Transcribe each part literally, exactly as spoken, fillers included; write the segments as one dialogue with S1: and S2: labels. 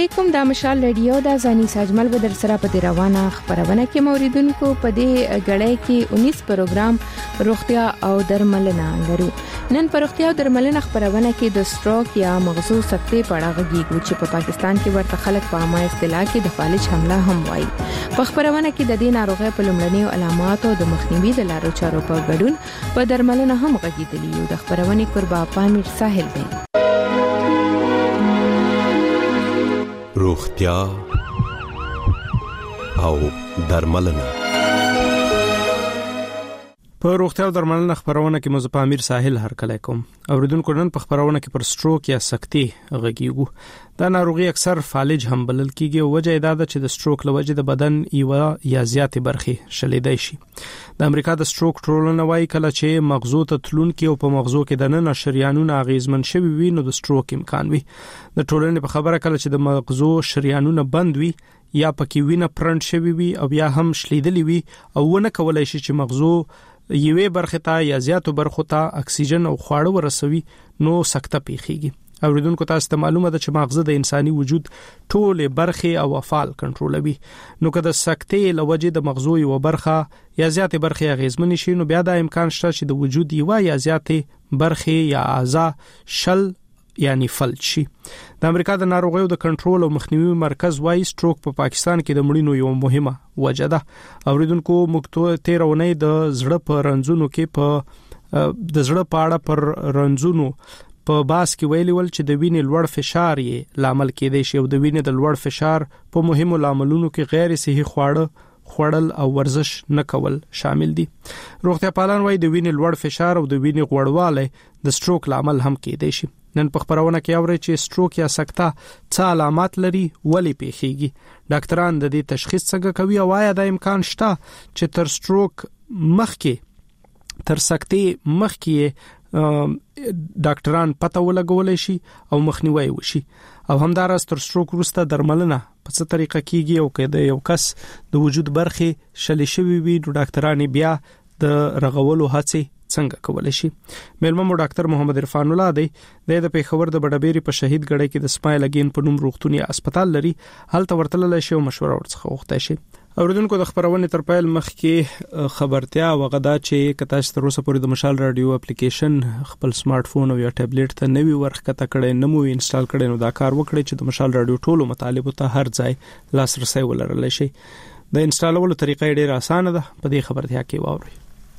S1: علیکم. د مشال رادیو د ځاني ساجمل بدر سره په روانه خبرونه کې موریدونکو په دې غړې کې انیس پروګرام روغتیا او درملنه لرو. نن په روغتیا او درملنه خبرونه کې د سټروک یا مغزو سکتې په اړه غږیږو چې په پاکستان کې ورته خلک په عامه اصطلاح کې د فالج حمله هم وایي. په خبرونه کې د دې ناروغۍ په لومړنیو علاماتو د مخنیوي د لارو چارو په ګډون په درملنه هم غږیدلی یو. د خبرونه قربا پامیر ساحل دی.
S2: روغتیا او درملنه.
S3: په روغتیا او درملنه خبرونه کې مزه پامیر ساحل هر کله کوم. اوریدونکو نن په خبرونه کې پر سټروک یا سکتې غږیږو. دا ناروغي اکثر فالج هم بلل کیږي او وجه دا ده چې د سټروک لوجه د بدن یو یا زیاتې برخې شلیدای شي. د امریکا د سټروک ټولنه وايي کله چې مغزو ته تلون کې او په مغزو کې د نن شریانونه اغیزمن شوي وي نو د سټروک امکان وي. د ټولنې په خبره کله چې د مغزو شریانونه بند وي یا پکې وینه پرنټ شوي وي او یا هم شلیدلی وي او ونه کولای شي چې مغزو یوې برخه ته یا زیاتو برخو ته اکسیجن او خواړه ورسوي نو سکته پیخیږي. اوریدونکو تاسو ته معلومه ده چې مغزه د انساني وجود ټولې برخې او افعال کنټرولوي. نو که د سکتې لوجه د مغزو یو برخه یا زیاتې برخې اغیزمن شي نو بیا د امکان شته چې د وجود یو یا زیاتې برخې یا اعضاء شل یعنی فلج شي. د امریکا د ناروغیو د کنټرول او مخنیوي مرکز وايي سټروک په پا پاکستان کې د مړینو یو مهمه وجه ده. اوریدونکو موږ تیر اونۍ د زړه په رنځونو کې په د زړه په اړه پر رنځونو په باس کې ویلي ول چې د وینې لوړ فشار یې لامل کېدای شي او د وینې د لوړ فشار په مهمو لاملونو کې غیر صحي خواړه خوړل او ورزش نه کول شامل دي. روغتیا پالان وايي د وینې لوړ فشار او د وینې غوړوالی د سټروک لامل هم کېدای شي. نن په خبرونه کې اوري چې سټروک یا سکته څه علامات لري ولې پیښیږي. ډاکټران د دې تشخیص څنګه کوي او آیا د امکان شته چې تر سټروک مخکې تر سکتې مخکې ډاکټران پته ولګولای شي او مخنیوي وشي او همدارس تر سټروک وروسته درملنه په څه طریقه کیږي او کله یو کس د وجود برخې شلې شوی وي نو ډاکټران بیا د رغولو هڅه څنګه کولای شي. مېلمه مو ډاکټر محمد عرفان الله دی. د پیښور د بډابېری په شهید ګړی کې د سمایل اگین په نوم روغتوني هسپتال لري. هلته ورتلل شي او مشوره ورڅخه وغوښتای شي. اوریدونکو د خبرونه تر پیل مخکې خبرتیا وغدا چې کته تر اوسه پورې د مشال رادیو اپلیکیشن خپل سمارټ فون او یا ټابلیټ ته نوی ورخته کړي نمو انسټال کړي نو دا کار وکړي چې د مشال رادیو ټولو مطالبه ته هر ځای لاسرسي ولرل شي. د انسټالولو طریقه ډیره اسانه ده. په دې خبرتیا کې واوري.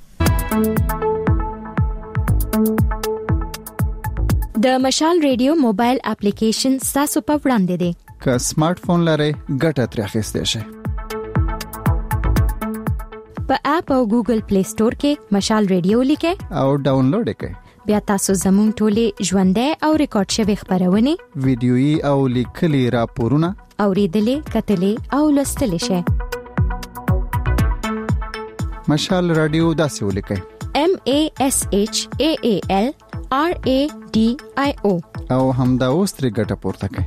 S4: د مشال ریډیو موبایل اپلیکیشن تاسو په وړاندې دی.
S5: که سمارټ فون لرئ ګټه ترې اخیستئ شئ.
S4: په اپ او ګوګل پلی سٹور کې مشال ریډیو لیکئ
S5: او ډاونلوډ کړئ.
S4: بیا تاسو زموږ ټولې ژوندۍ او ریکارډ شوی خبرونه
S5: ویډیويي او لیکلي راپورونه
S4: اوریدلې کتلې او لوستلې شئ.
S5: مشال رادیو داسې ولیکئ
S4: M A S H A A L R A D I O
S5: او همدا اوس ترې ګټه پورته کړئ.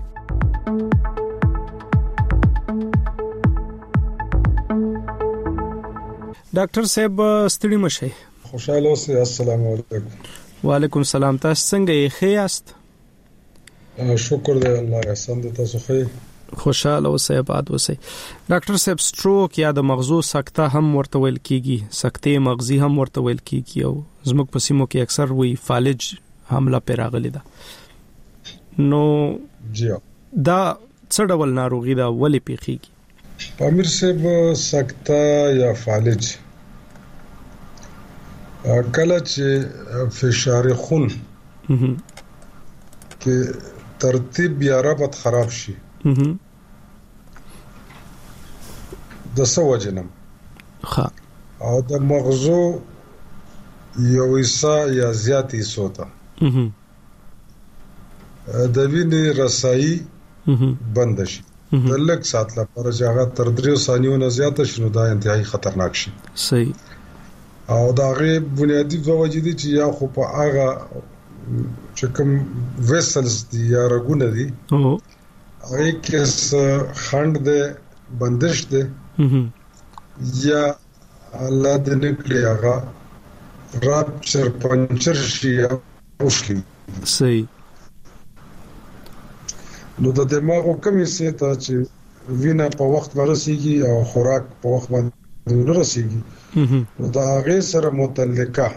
S3: ډاکټر صاحب ستړي مشه.
S6: خوشاله اوسئ. السلام علیکم.
S3: وعلیکم السلام. تاسو څنګه یې ښه یاست؟
S6: شکر دی الله احسان دې تاسو ښه.
S3: خوشاله اوسئ آباد اوسئ. ډاکټر صاحب سټروک یا د مغزو سکته هم ورته ویل کیږي. سکتې مغزي هم ورته ویل کیږي او زموږ په سیمو کې اکثر وی فالج حمله پیراغلی ده. نو
S6: جی
S3: دا څه ډول ناروغي ده ولې پیښیږي؟
S6: پامیر صاحب سکته یا فالج کله چې فشار خون کې ترتیب یا ربط خراب شي د سوجنم
S3: ها
S6: او د مغزو یو حصہ یا زیات حصہ ته د وینې رسایي بند شي د لږ سات لپاره چې هغه تر دریو ثانیو نه زیات شنو دا انتهایی خطرناک شي.
S3: صحیح.
S6: او دا غي بنیادی وجه دي چې یا خو په هغه چې کوم ویسلز دي یا رګونه دي
S3: او
S6: هغه کې خند ده بندش ده یا الله دې نکړي هغه رابچر پنچر شي او شي.
S3: صحیح.
S6: نو د دماغ کومې سي ته چې وینه په وخت ورسیږي او خوراک په وخت باندې ورسیږي نو دا هغه سره متعلقه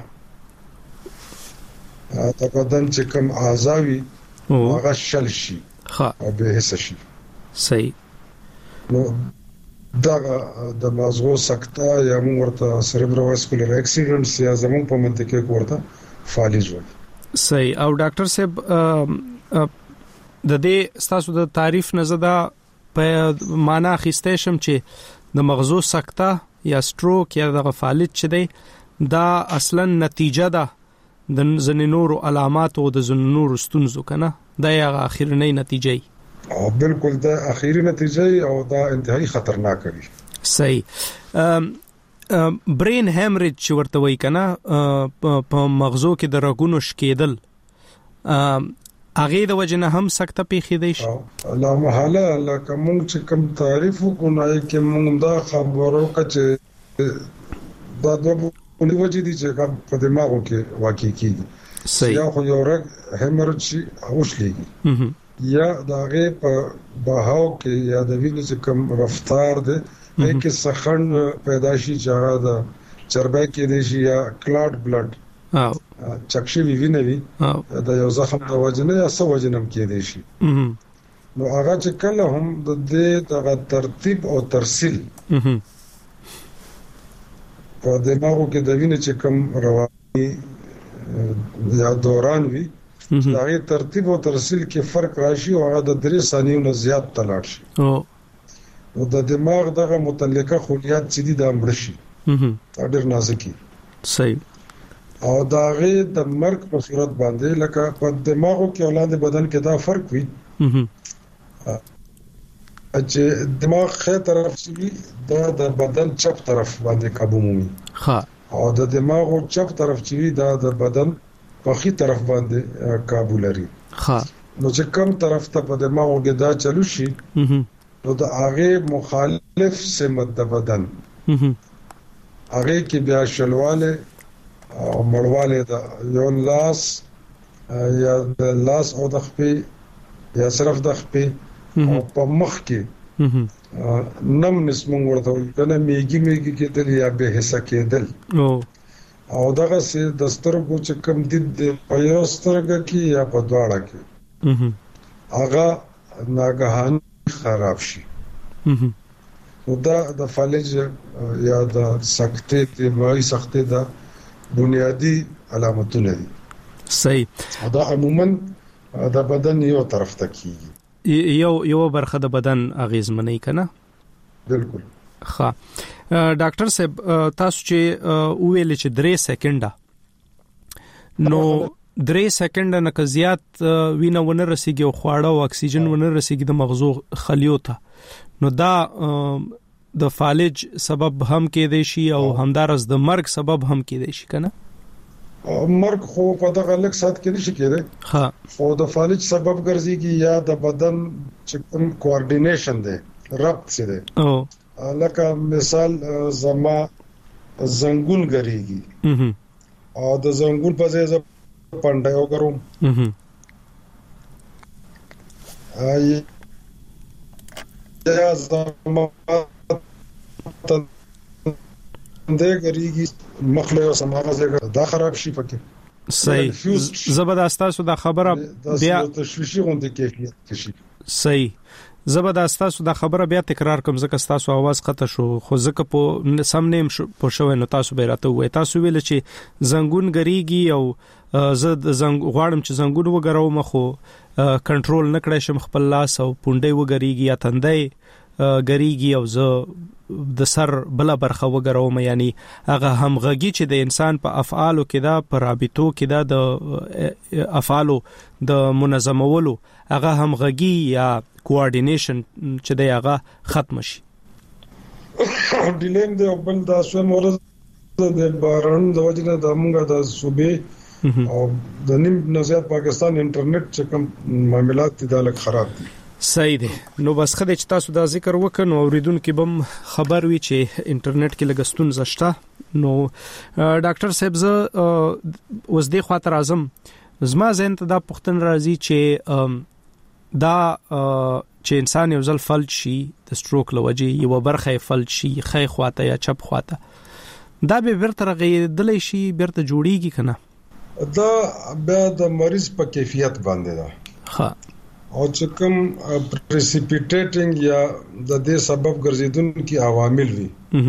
S6: دا بدن چې کوم اعضاوي هغه شل شي او به حس شي
S3: صحیح
S6: نو دا د مغزو سکته یا موږ ورته سریبروواسکولر اکسیډنټس یا زموږ په منطقه کې ورته فالج وایي
S3: صحیح او ډاکټر صاحب د دې ستاسو د تعریف نه زده په معنا خسته شم چې د مغزو سکته یا سټروک یا د فالج چې دی دا اصلا نتیجه ده د زنینورو علامات او د زنینورو ستونزو کنه دا یې اخیرنۍ نتیجه ای
S6: او بالکل دا اخیری نتیجه او دا انتهایی خطرناک دی
S3: صحیح برین هیمریج چې ورته وای کنه په مغزو کې د رګونو شکېدل هغه د وجنه هم سکته پیښې دی شي
S6: لا محاله لکه موږ چې کوم تعریف وکړو کې موږ دا خبرو کچه دا د اونې وجې دي چې په دماغو کې واقع کیږي
S3: صحیح
S6: یا خو یو رګ هیمریج اوښلېږي یا داغه په بهاو کې یا د وینې چې کوم رفتار ده کې سخن پیدا شي چې هغه د چربای کې دي شي یا کلاټ بلډ
S3: او
S6: چکشي وینې وي دا یو زخم د وجنه یا څه وجنم کې دي شي نو هغه چې کله هم د دې د ترتیب او ترسیل په دماغو کې د وینې چې کوم رواني یا دوران وي دا غي ترتیب او ترسیل کې فرق راشي او هغه د درې ثانیو نه زیات تلاړ شي
S3: او
S6: د دماغ دغه متعلقه خلیات چې دي د امړ شي دا ډېر نازکي
S3: صحیح
S6: او دا غي د مرګ په صورت باندې لکه په دماغو کې اولاد بدن کې دا فرق وي چې دماغ خې طرف شي دا د بدن چپ طرف باندې قابو مومي
S3: ها
S6: او د دماغو چپ طرف چې دا د بدن په خي طرف باندې قابو لري
S3: ها
S6: نو چې کوم طرف ته په دماغو کې دا چلو شي نو د هغه مخالف سمت د بدن هغه کې بیا شلواله او مړواله د یو لاس یا د لاس او د خپې یا صرف د خپې او په مخ کې نم نسمون ورته کنه میګي میګي کېدل یا به حصہ کېدل
S3: او
S6: او دغه سي د سترګو چې کم دید په یو سترګه کې یا په دواړه کې هغه ناګهان خراب شي نو دا د فالج یا د سکته د مای سکته دا بنیادی علامتونه دي
S3: صحیح
S6: دا عموما د بدن یو طرف ته کیږي
S3: یو یو برخه د بدن اغیزمنې کنه
S6: بالکل
S3: ها ډاکټر صاحب تاسو چې ویل چې درې سکند نو درې سکند نه زیات وینه ونه رسیږي او خواړه او اکسیجن ونه رسیږي د مغزو خلیو ته نو دا د فالج سبب هم کېدای شي او همدارس د مرګ سبب هم کېدای شي کنه
S6: مرګ خو په دغه لک سات کې نشي کېدای
S3: ها
S6: خو د فالج سبب ګرځيږي یا د بدن چې کوم کوارډینیشن دی ربط څه دی
S3: او
S6: لکه مثال زما زنګون غریږي او د زنګون په ځای ز پنده وګروم آی یا زما پنده غریږي مخله او سماغه دا خراب شي پکې
S3: صحیح زبردستاسو دا خبره بیا
S6: تشویشي غونډه کیفیت شي
S3: صحیح زبردستاسو دا خبره بیا تکرار کوم ځکه تاسو आवाज قطع شو خو ځکه په سم نیم په شوې نو تاسو به راته وای تاسو ویل چې زنګون غریږي او زه د زنګ غواړم چې زنګون وګراوم خو کنټرول نکړای شم خپل لاس او پونډې وګریږي یا تندې غریږي او زه د سر بل برخه وګراوم یعنی هغه همغږي چې د انسان په افعالو کې دا پر رابطو کې دا د افعالو د منظمولو هغه همغږي یا کوارډینیشن چې دا هغه ختم شي
S6: ډیلیم د بل د اسو مورز د باران د وجنه د موږ د صوبې او د نیم نزيات پاکستان انټرنیټ چې کوم معاملات دي دا لږ خراب دي
S3: صحیح دی نو بس خدای چې تاسو دا ذکر وکړو اوریدونکو بم خبر وی چې انټرنیټ کې لګستون زشته نو ډاکټر صاحب ز اوس د خاطر اعظم زما زین ته دا پښتن راځي چې دا چې انسان یو ځل فلج شي د سټروک لوجې یو برخه فلج شي خې خواته یا چپ خواته دا به بیرته رغېدلی شي بیرته جوړیږي کنه
S6: دا بیا د مریض په کیفیت باندې ده
S3: ها
S6: او چې کوم پریسیپیټیټینګ یا د دې سبب ګرځیدونکي عوامل وي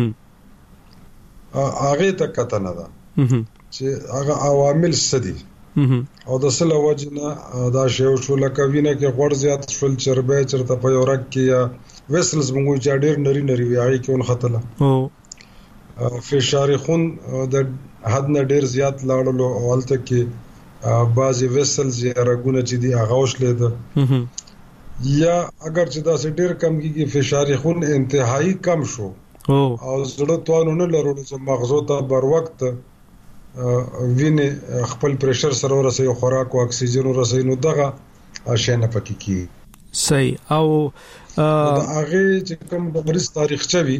S6: هغه ته کته نه ده چې هغه عوامل سدي او د سله وجنه دا شی شو لکه وینه کې غوړ زیات شول چربه چرته په یو رګ کې یا ویسلز موږ چې ډېر نری نری وي هغه کې اون خطله او فشار خون د حد نه ډېر زیات لاړلو او الته کې بعضی ویسلز یا رګونه چې دی هغه وشلې ده یا اگر چې دا ډېر کم کیږي فشار خون انتهایی کم شو او زړه توانو نه لرلو چې مغزو ته بر وخت وینه خپل پریشر سره ورسې او خوراک او اکسیجن ورسې نو دغه شنه پکې کی
S3: صحیح او
S6: هغه چې کوم د مریض تاریخ چوي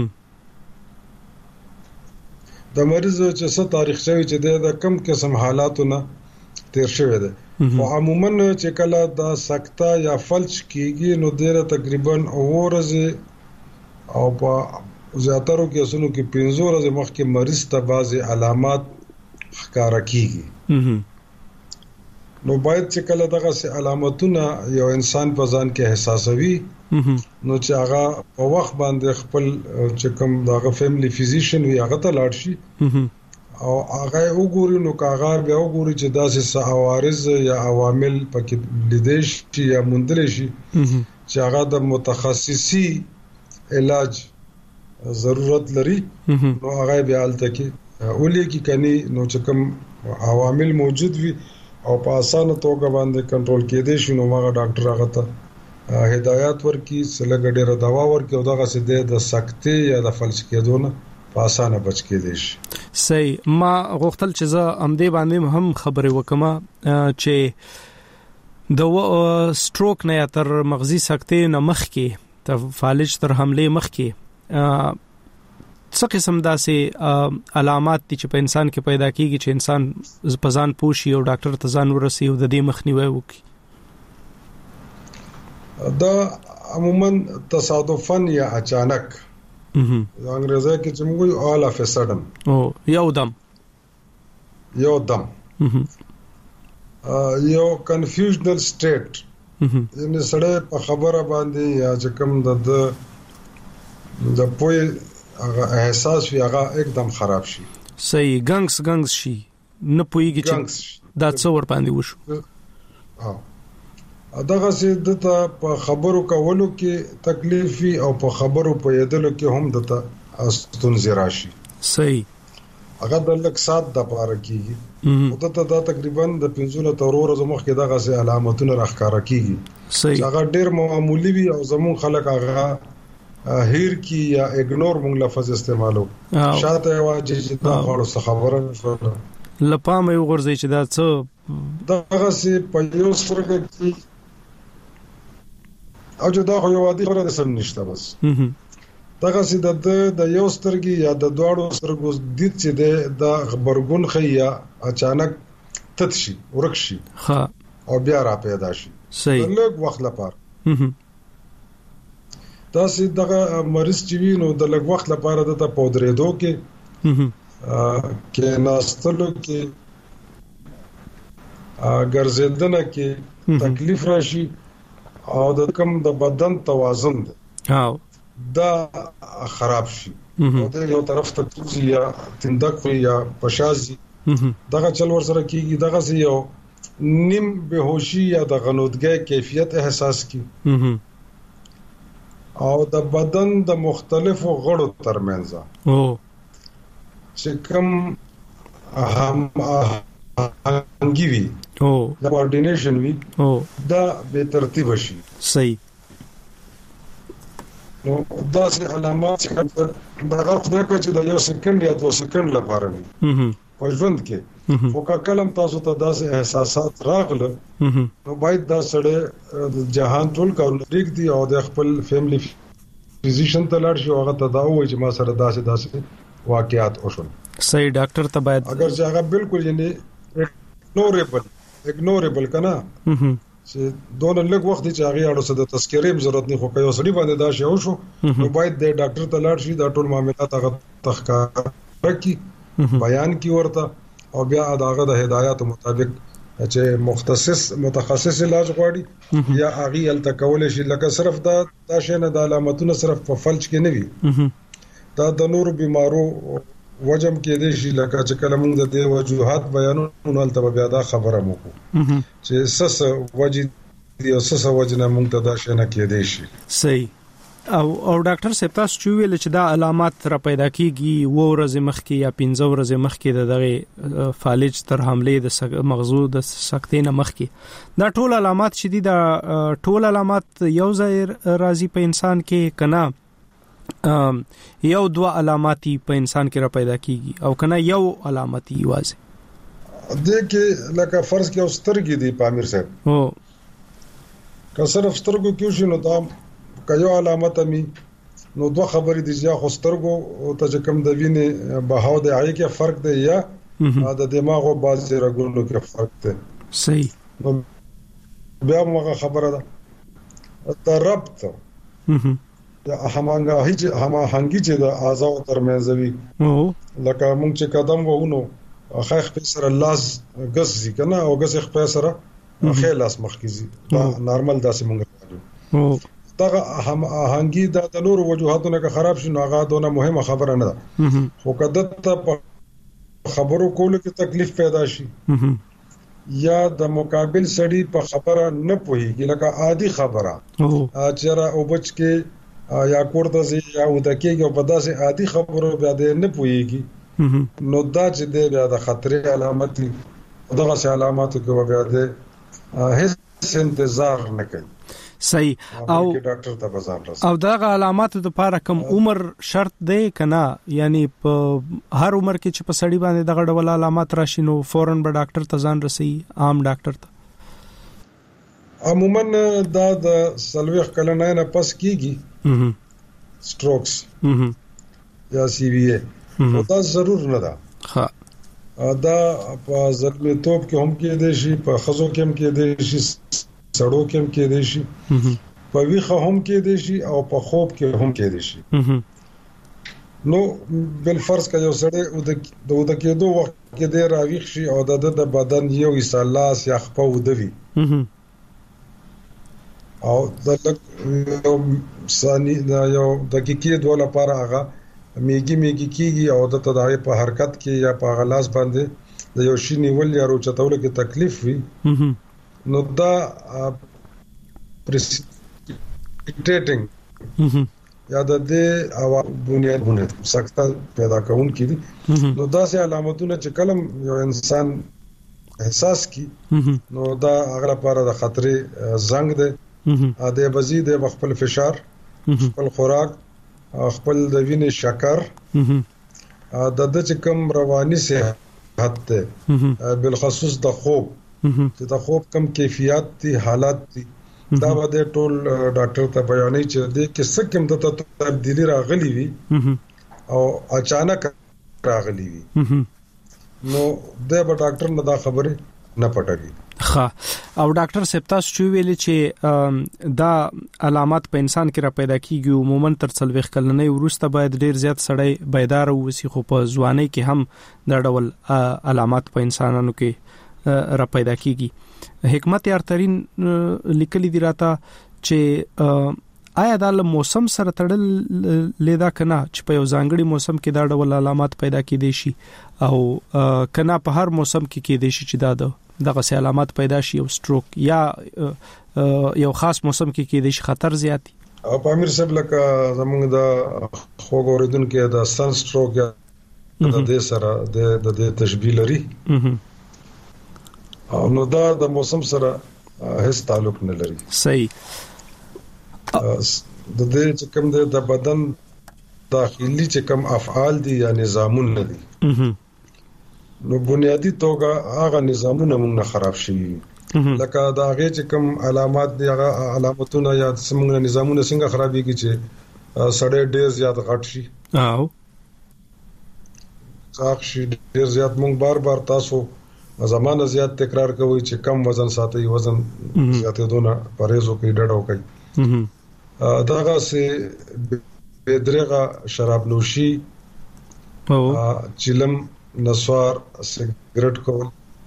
S6: د مریض چې څه تاریخ چوي چې د کم قسم حالاتونه تیر شوی دی او عموما چې کله دا سکته یا فلج کیږي نو ډیره تقریبا اورزه او په زیاترو کیسونو کې پنځه ورځې مخکې مریض ته بعضي علامات ښکارا کیږي نو باید چې کله دغه سه علامتونه یو انسان په ځان کې احساسوي نو چې هغه په وخت باندې خپل چې کوم دغه فیملی فزیشن وي هغه ته لاړ شي او هغه وګوري نو هغه بیا وګوري چې داسې عوارض یا عوامل پکې لیدل شي یا موندل شي چې هغه د متخصصي علاج ضرورت لري نو هغه بیا الته کې ولې کې کني نو چې کوم عوامل موجود وي او په اسانه توګه باندې کنټرول کېدې شي نو هغه ډاکټر هغه ته هدایت ورکړي سلګ ډېر دوا ورکړي او دغه سده د سکته یا د فلج کېدو نه په اسانه بچ کېدې شي
S3: صحیح ما غوښتل چې زه امدې باندې هم خبرې وکم چې د سټروک نه تر مغزي سکته نه مخ کې د فالج تر حمله مخ کې څه قسم داسې علامات دي چې په انسان کې پیدا کیږي چې انسان په ځان پوښي او ډاکټر ته ځان ورسي او د دې مخنیوي وکړي
S6: دا عموما تصادفاً یا اچانک انګریزي کې چې موږ all of a sudden
S3: او یو دم
S6: یو دم یو confusional state یعنی سړی په خبره باندې یا چې کوم د د پوی هغه احساس وی هغه एकदम خراب شي
S3: صحیح ګنګس ګنګس شي نه پويږي چې دا څو ور باندې وشو
S6: ها دغه سي دته په خبرو کولو کې تکلیف او په خبرو په یدلو کې هم دته استونزې راشي
S3: صحیح
S6: هغه د لک سات د پاره کیږي او دته دا تقریبا د پنځونه تر ورځې مخکې دغه سي علامتونه راخاره کیږي
S3: صحیح
S6: هغه ډېر معمولی وي او زمون خلک هغه هیر کی یا اګنور مونږ لفظ استعمالو شاته واجب چې دا غوړو خبره
S3: لپام یو غورځي چې دا څه
S6: دغه سي په یو سترګه کې او چې دا یو عادي خبره ده سم نشته بس دغه سي د د یو سترګي یا د دوړو سترګو د چې د خبرګون خیا اچانک تتشي ورکشي
S3: ها
S6: او بیا را پیدا شي
S3: صحیح
S6: لږ وخت لپاره دا سي دغه مریض چې وینو د لږ وخت لپاره د پودریدو کې کې ناستلو کې ګرځیدنه کې تکلیف راشي او د کوم د بدن توازن
S3: او
S6: دا خراب شي او د یو طرف ته توزي یا تندک یا پشازي دغه چل ور سره کیږي دغه سي یو نیم بهوشي یا د غنودګۍ کیفیت احساس کی او د بدن د مختلفو غړو ترمنځ
S3: او
S6: چې کوم هم انګوي
S3: او
S6: د کوارډینیشن وی
S3: او
S6: دا به ترتیب شي
S3: صحیح
S6: نو دا څه علامات چې دا غوښتنه کوي چې د یو سکند یا دوه سکند لپاره وي په ژوند کې او کله تاسو ته داسې احساسات راغله نو باید دا سره جهان ټول کارونه ریږدي او د خپل فیملی فزیشن ته لاړ شي او هغه ته دا وایي چې ما سره داسې داسې واقعیات وشول
S3: صحیح ډاکټر ته باید
S6: اگر چې هغه بالکل یعنی اګنوریبل اګنوریبل کنه چې دون لږ وخت چې هغه اړو سره د تذکرې ضرورت نه خو کوي سړي باندې دا شی او شو نو باید د ډاکټر ته لاړ شي دا ټول معاملات هغه تحقیق کی بیان کی ورته او بیا داغه د هدایت مطابق چې مختص متخصص علاج غواړي یا هغه ال تکول شي لکه صرف دا دا شی نه د علامتونو صرف په فلج کې نه وي دا د نور بیمارو وجم کې دي شي لکه چې کله موږ د دې وجوهات بیانونو ال بیا دا خبره مو کو چې سس وجه دی او سس وجه نه موږ ته دا شی نه کې دي شي
S3: صحیح او او ډاکټر صاحب تاسو چې ویل چې دا علامات را پیدا کیږي و ورځې مخکې یا پنځه ورځې مخکې د دغه فالج تر حمله د مغزو د سکتې نه مخکې دا ټول علامات چې دي دا ټول علامات یو ځای راځي په انسان کې کنا یو دوه علاماتي په انسان کې را پیدا کیږي او کنه یو علاماتي واځي
S6: د کې لکه فرض کې اوسترګي دي پامیر صاحب
S3: او
S6: که صرف سترګو کې شنو دا کيو علامت امي نو دوه خبرې دي چې خو سترګو او ته کوم د وینې بهاو د هغه کې فرق دی یا د دماغ او باز رګونو کې فرق دی
S3: صحیح
S6: نو بیا موږ خبره ده د ربط د همانګه هیڅ هماهنګي چې د اعضاء ترمنځ وي لکه موږ چې قدم وونو خخ په سره لاس غس ځي کنه او غس په سره خلاص مخکزي دا نارمل داسې موږ دا هماهنګي د نور وجوهاتونو که خراب شي نو هغه دونه مهمه خبره نه ده خو کده ته خبرو کولو کې تکلیف پیدا شي یا د مقابل سړي په خبره نه پوهیږي لکه عادي خبره چې را او بچ کې یا کوړه زی یا ودکیږي په داسې عادي خبرو بیا د نه پوهیږي نو دا چې د بیا د خطر علامت دي دغه علاماتو کې بیا د هیڅ انتظار نه کوي
S3: صحیح او
S6: ډاکټر ته بازار راځي
S3: او دغه علاماتو لپاره کوم عمر شرط دی کنه یعنی په هر عمر کې چې په سړی باندې دغه ډول علامات راشي نو فورن به ډاکټر ته ځان رسي عام ډاکټر ته
S6: عموما دا د سلوخ کلنه نه پس کیږي سټروکس یا سی وی ای دا ضرور نه ده ها دا په زلمیتوب کې هم کې دي شي په خزو کې هم کې دي شي سړو کې هم کې دي شي په ویخه هم کې دي شي او په خوب کې هم کې دي شي نو بل فرض کا یو سړی او د د کېدو وخت کې د راويخ شي او د بدن یو ایسالاس یا خپو ودوي او د یو ثاني د یو دقیقې دوه لپاره هغه میګي میګي کیږي او د تداوی په حرکت کې یا په غلاس باندې د یو شی نیول یا روچتول کې تکلیف وي نو دا پریسیټینګ یا د دې او بنیادونه سخته پیدا کون کړي نو دا سه علامتونه چې کلم یو انسان احساس کی نو دا هغه لپاره د خطرې زنګ ده ا د بزید خپل فشار خپل خوراک خپل د وینې شکر ا د د کوم رواني صحت ته بالخصوص د خوب چې د خوب کم کیفیت دي حالات دي دا به ټول ډاکټر ته بیانې چې د کیسه کوم د تبدیلی راغلی وي او اچانک راغلی وي نو د ډاکټر نه دا خبره نه پټوي
S3: ها او ډاکټر صاحب تاسو چې ویلي چې دا علامات په انسان کې را پیدا کیږي عموما تر څلويخ کلنۍ وروسته باید ډیر زیات سړی بیدار وسی خو په ځوانۍ کې هم دا ډول علامات په انسانانو کې را پیدا کیږي حکمت یارترین لیکلي دی راته چې آیا دا له موسم سره تړل لیدا کنه چې په یو ځانګړي موسم کې دا ډول علامات پیدا کیدي شي او کنه په هر موسم کې کیدي شي چې دا دغه سه علامات پیدا شي او سټروک یا یو خاص موسم کې کېدای شي خطر زیاتی
S6: او پامیر صاحب لکه زمونږ د خوګوریدون کې د سن سټروک یا د دې سره د د تشبیه لري او نو دا د موسم سره هیڅ تعلق نه لري
S3: صحیح
S6: د دې چې کوم د بدن داخلي چې کوم افعال دي یا نظامونه دي نو بنیادی توګه هغه نظامونه موږ خراب شي لکه دا هغه چې کوم علامات دي هغه علامتونه یا څنګه نظامونه څنګه خرابېږي چې سړی ډېر زیات غټ شي
S3: او
S6: ځاخ شي ډېر زیات موږ بار بار تاسو زمانه زیات تکرار کوي چې کم وزن ساتي، وزن زیاتې دونه پرهیزو کوي، ډډه کوي. داغه سي بدرغه شراب نوشي او چلم نسوار سیګریټ کول،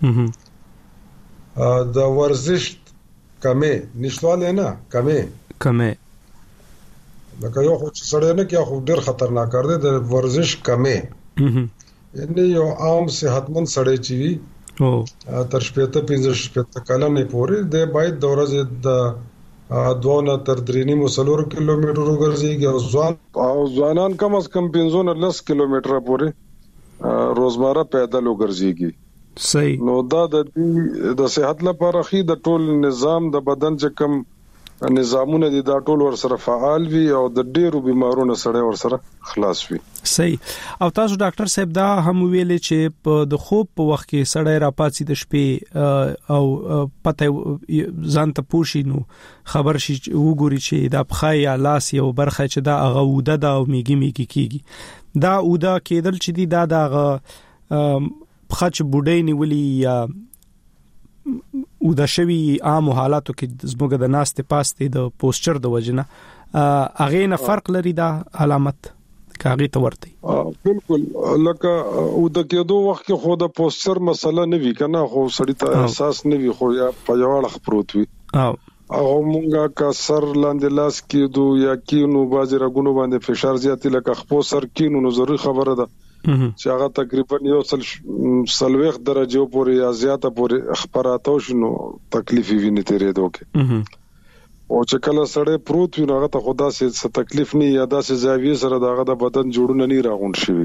S6: د ورزش کمه نشواله نه کمه
S3: کمه
S6: لکه یو خو سړی نه کې خو ډیر خطرناک کار دی. د ورزش کمه یعنی یو عام صحتمند سړی چې وي او تر شپږ پنځه شپږ کلنې پورې د باید د ورځې د دوه تر درې نیمو سلور کیلومتر وګرځيږي او ځوان او ځوانان کم از کم پنځه لس کیلومتر پورې روزمره پیدل وګرځيږي.
S3: صحیح.
S6: نو دا د د صحت لپاره خې د ټول نظام د بدن چې کم نظامونه دي دا ټول ور سره فعال وي او د ډیرو بیمارونو سره ور سره خلاص وي.
S3: صحیح. او تاسو ډاکټر صاحب دا هم ویلې چې د خوب په وخت کې سړی راپاتې د شپې او پته ځان ته پوښي نو خبر شي وګوري چې دا پخا یا لاس یو برخه چې دا هغه وده دا او میګي میګي کیږي. دا وده کېدل چې دی دا دغه پخچ بوډۍ نیولې یا او د شوی عام حالاتو کې زموږ د ناستې پاستې د پوسچر د وجنه اغه نه فرق لري دا علامت کاغی ته ورته.
S6: بالکل لکه او د کېدو وخت کې خو د پوسچر مسله نه وی کنه، خو سړی ته احساس نه وی، خو یا پيواړه پروت وي او او مونږه کا سر لاندې لاس کېدو یا کینو بازي رګونو باندې فشار زیاتی لکه خپو سر کینو نو ضروري خبره ده چې هغه تقریبا یو سل سلويخ درجه پورې یا زیاته پورې خبراتو شنو تکلیف ویني تیرې دوکه او چې کله سړی پروت وي هغه ته خدا سي تکلیف نه یا داسې زاویه سره دغه د بدن جوړونه نه راغون شي.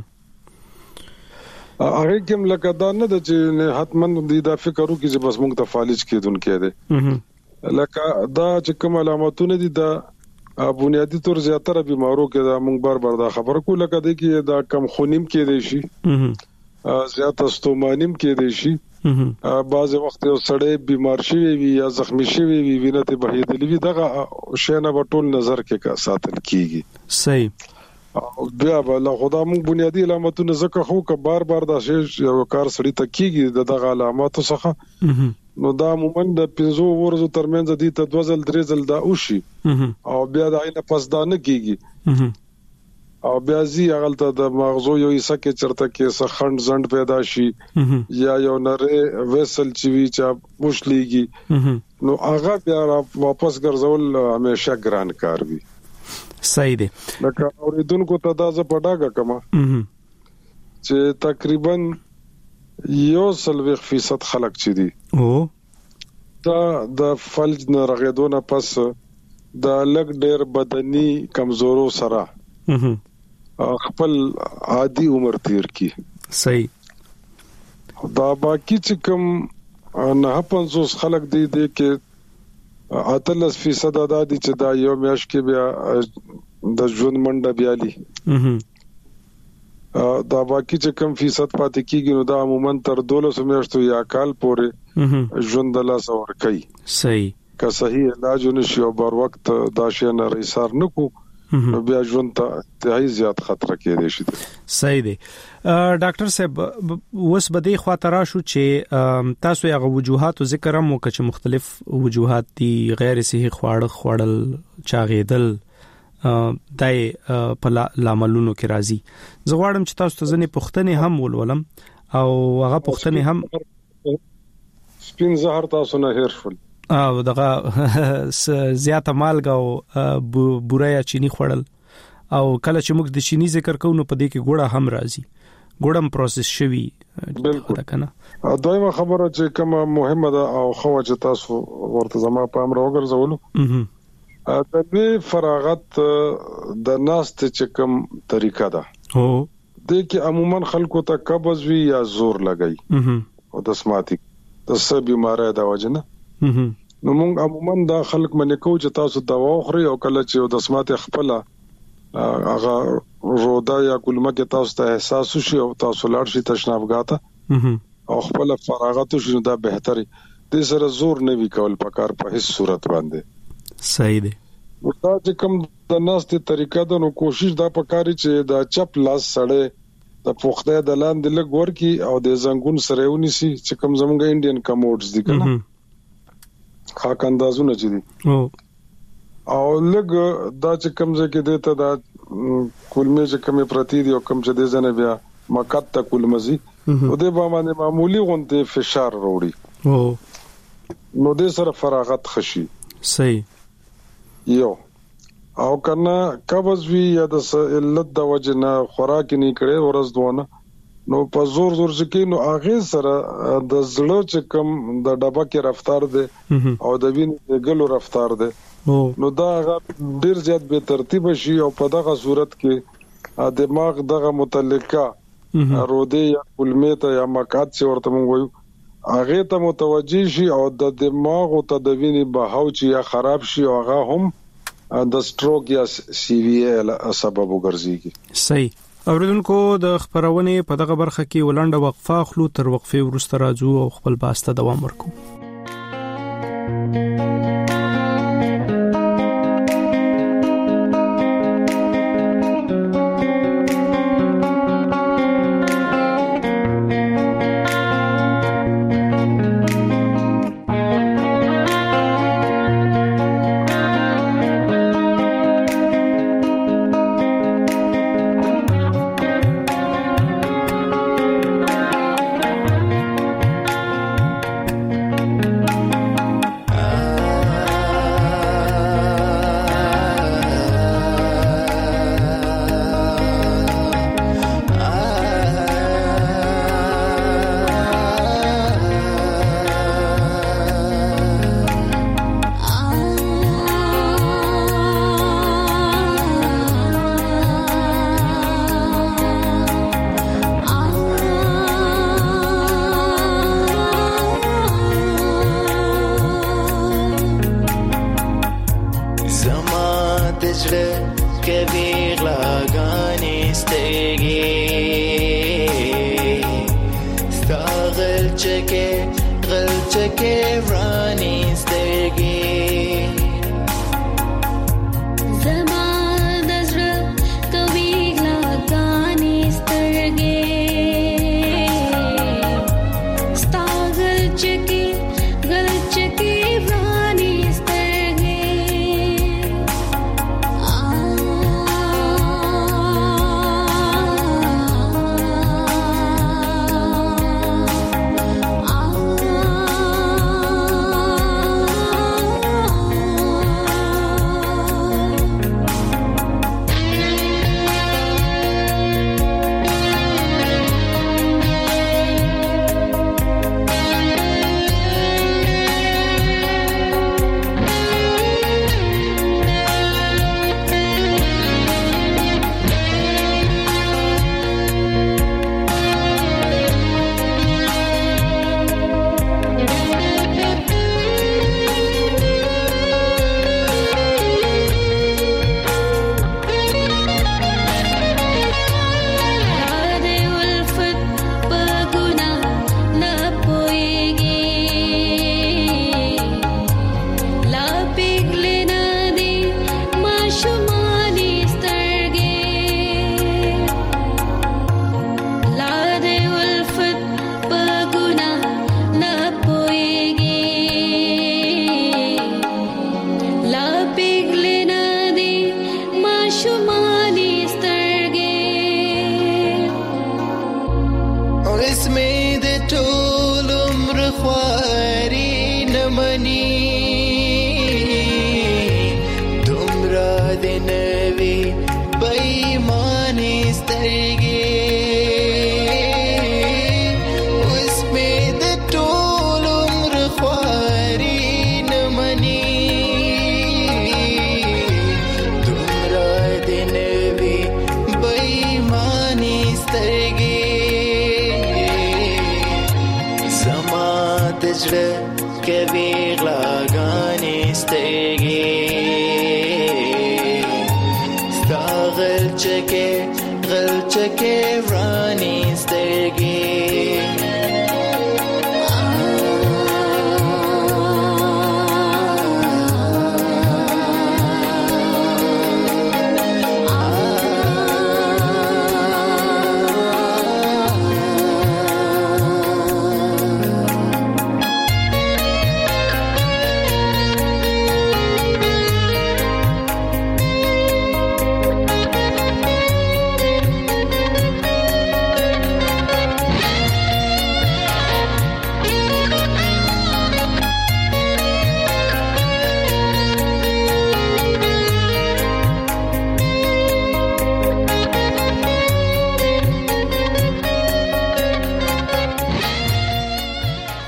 S6: هغه کوم لکه دا نه د چې حتمن دي دا فکرو کې چې بس موږ ته فالج کېدون کېده لکه دا چې کوم علامتونه دي دا بنیادی طور زیاتره بیمارو کې دا موږ بار بار دا خبر کو لکه د کې دا کم خونیم کې دی شي زیات استومانیم کې دی شي بعض وخت یو سړی بیمار شي وي یا زخمی شي وي وینې ته بهیدلی وي دغه شینه په نظر کې ساتل کیږي.
S3: صحیح.
S6: بیا بل خدا موږ بنیادی علامتونه زکه خو که بار بار دا شی یو کار سړی ته کیږي دغه علاماتو څخه نو دا عموما د پنځو ورځو ترمنځ دي ته دوزل درې ځل دا وشي او بیا دا نه پس دا نه کیږي او بیا زی اغلته د مغزو یو حصہ کې چرته کې سخند زند پیدا شي یا یو نره ویسل چې وی چا مشليږي نو هغه بیا واپس ګرځول همیشه ګران کار وي.
S3: صحیح دی.
S6: لکه اوریدونکو ته دا ز پډاګه کما چې تقریبا یو سلويخ فیصد خلک چې دي او دا د فلج نه رغیدونه پس دا لګ ډېر بدني کمزورو سره خپل عادي عمر تیر کی.
S3: صحیح.
S6: دا باقی چې کوم نه پنځوس خلک دي دي کې اتلس فیصد ادا دي چې دا یو میاش کې بیا د ژوند منډه بیالي دا باقی چې کم فیصد پاتې کیږي نو دا عموما تر دولس میاشتو یا کال پورې ژوند لا سور کوي.
S3: صحیح.
S6: که صحیح علاج ونشي او بر وخت دا شی نه ریسار نکو نو بیا ژوند ته انتهایی زیات خطر کېدې شي.
S3: صحیح دی. ډاکټر صاحب وس بده خاطر شو چې تاسو هغه وجوهات ذکر هم وکړي چې مختلف وجوهات دي غیر صحي خواړه خوړل چاغېدل دای په لاملونو کې راځي. زه غواړم چې تاسو ته ځنې پوښتنې هم ولولم او هغه پوښتنې هم
S6: سپین زهر تاسو نه هیر شول
S3: او دغه زیاته مالګه او بوریا چینی خوړل او کله چې موږ د چینی ذکر کوو نو په دې کې ګوړه هم راځي، ګوړم پروسس شوی.
S6: بالکل کنه. دویمه خبره چې کومه مهمه ده او خو چې تاسو ورته زما په امر وګرځولو د دې فراغت د ناست چې کوم طریقه ده
S3: او
S6: د کې عموما خلکو ته قبض وی یا زور لګي او د سماعتي د سب بیماره دا وجنه نو موږ عموما دا خلک منې کو چې تاسو دوا خوري او کله چې د سماعتي خپل هغه رودا یا کلمه کې تاسو ته احساس شي او تاسو لاړ شي تشنابګاته او خپل فراغت شي دا بهتري د سره زور نه وی کول پکار په هیڅ صورت باندې.
S3: صحیح دی.
S6: دا چې کوم د ناستې طریقه ده نو کوشش دا پکاري چې دا چپ لاس سړې د پوخته د لاندې لګ ورکی او د زنګون سره ونیسي چې کوم زمونږ انډین کموډز دي کنه خاک اندازونه چې دي او لګ دا چې کوم ځکه دته دا کولمه چې کومه پرتی دی او کوم چې د زنه بیا مقات ته کولمزي او د باندې معمولی غونډه فشار وروړي او نو د سره فراغت خشي
S3: صحیح
S6: یو او کنه قبض وی یا د علت د وجنه خوراک نه کړي ورځ دوه نو په زور زور چې نو اغه سره د زړه چې کم د ډبه کې رفتار دی او د وین د ګلو رفتار دی نو دا ډیر زیات به ترتیب شي او په دغه صورت کې دماغ دغه متعلقه روده یا کلمه یا مقعد چې ورته مونږ وایو هغه ته متوجي شي او د دماغ او تدوین بهاو چې یا خراب شي او هغه هم د سټروک یا سی وی ال سبب وګرځي.
S3: صحیح. اوریدونکو د خبرونه په دغه برخه کې ولنډه وقفه خلو تر وقفه ورسته راځو او خپل باسته دوام ورکو.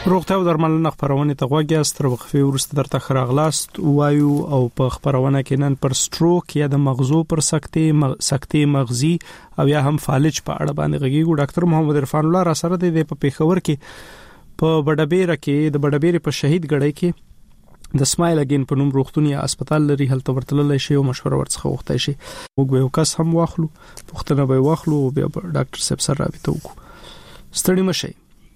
S3: روغتیا او درملنه خبرونه ته غوږی ستر وقفه ورسته درته خراغلاست وایو او په خبرونه کې نن پر سټروک یا د مغزو پر سکتې مغ... سکتې مغزي او یا هم فالج په اړه باندې غږیږو. ډاکټر محمد عرفان الله را سره دی په پیښور کې په بډبېره کې د بډبېره په شهید ګړی کې د سمایل اگین په نوم روغتونی هسپتال لري. هلته ورتللی شي او مشوره ورڅخه وغوښتای شي. موږ به یو کس هم واخلو، پوښتنه به واخلو او بیا ډاکټر صاحب سره رابطه وکړو. ستړي مشئ.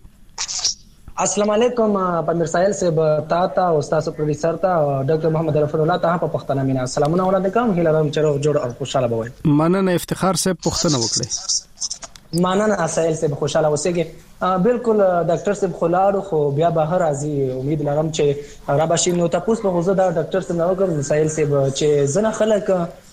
S7: السلام علیکم پندر سایل صاحب، تا ته او تاسو پروډوسر ته ډاکټر محمد عرفان الله ته په پښتنه مینا السلام علیکم. هیله لرم چې روغ جوړ او خوشاله بوئ.
S3: مننه افتخار صاحب، پښتنه وکړئ.
S7: مننه سایل صاحب، خوشاله اوسئ. بالکل ډاکټر صاحب خلاړو خو بیا بهر راځي. امید لرم چې را بشي. نو تاسو په غوځه دا ډاکټر صاحب نو کوم سایل صاحب چې زنه خلک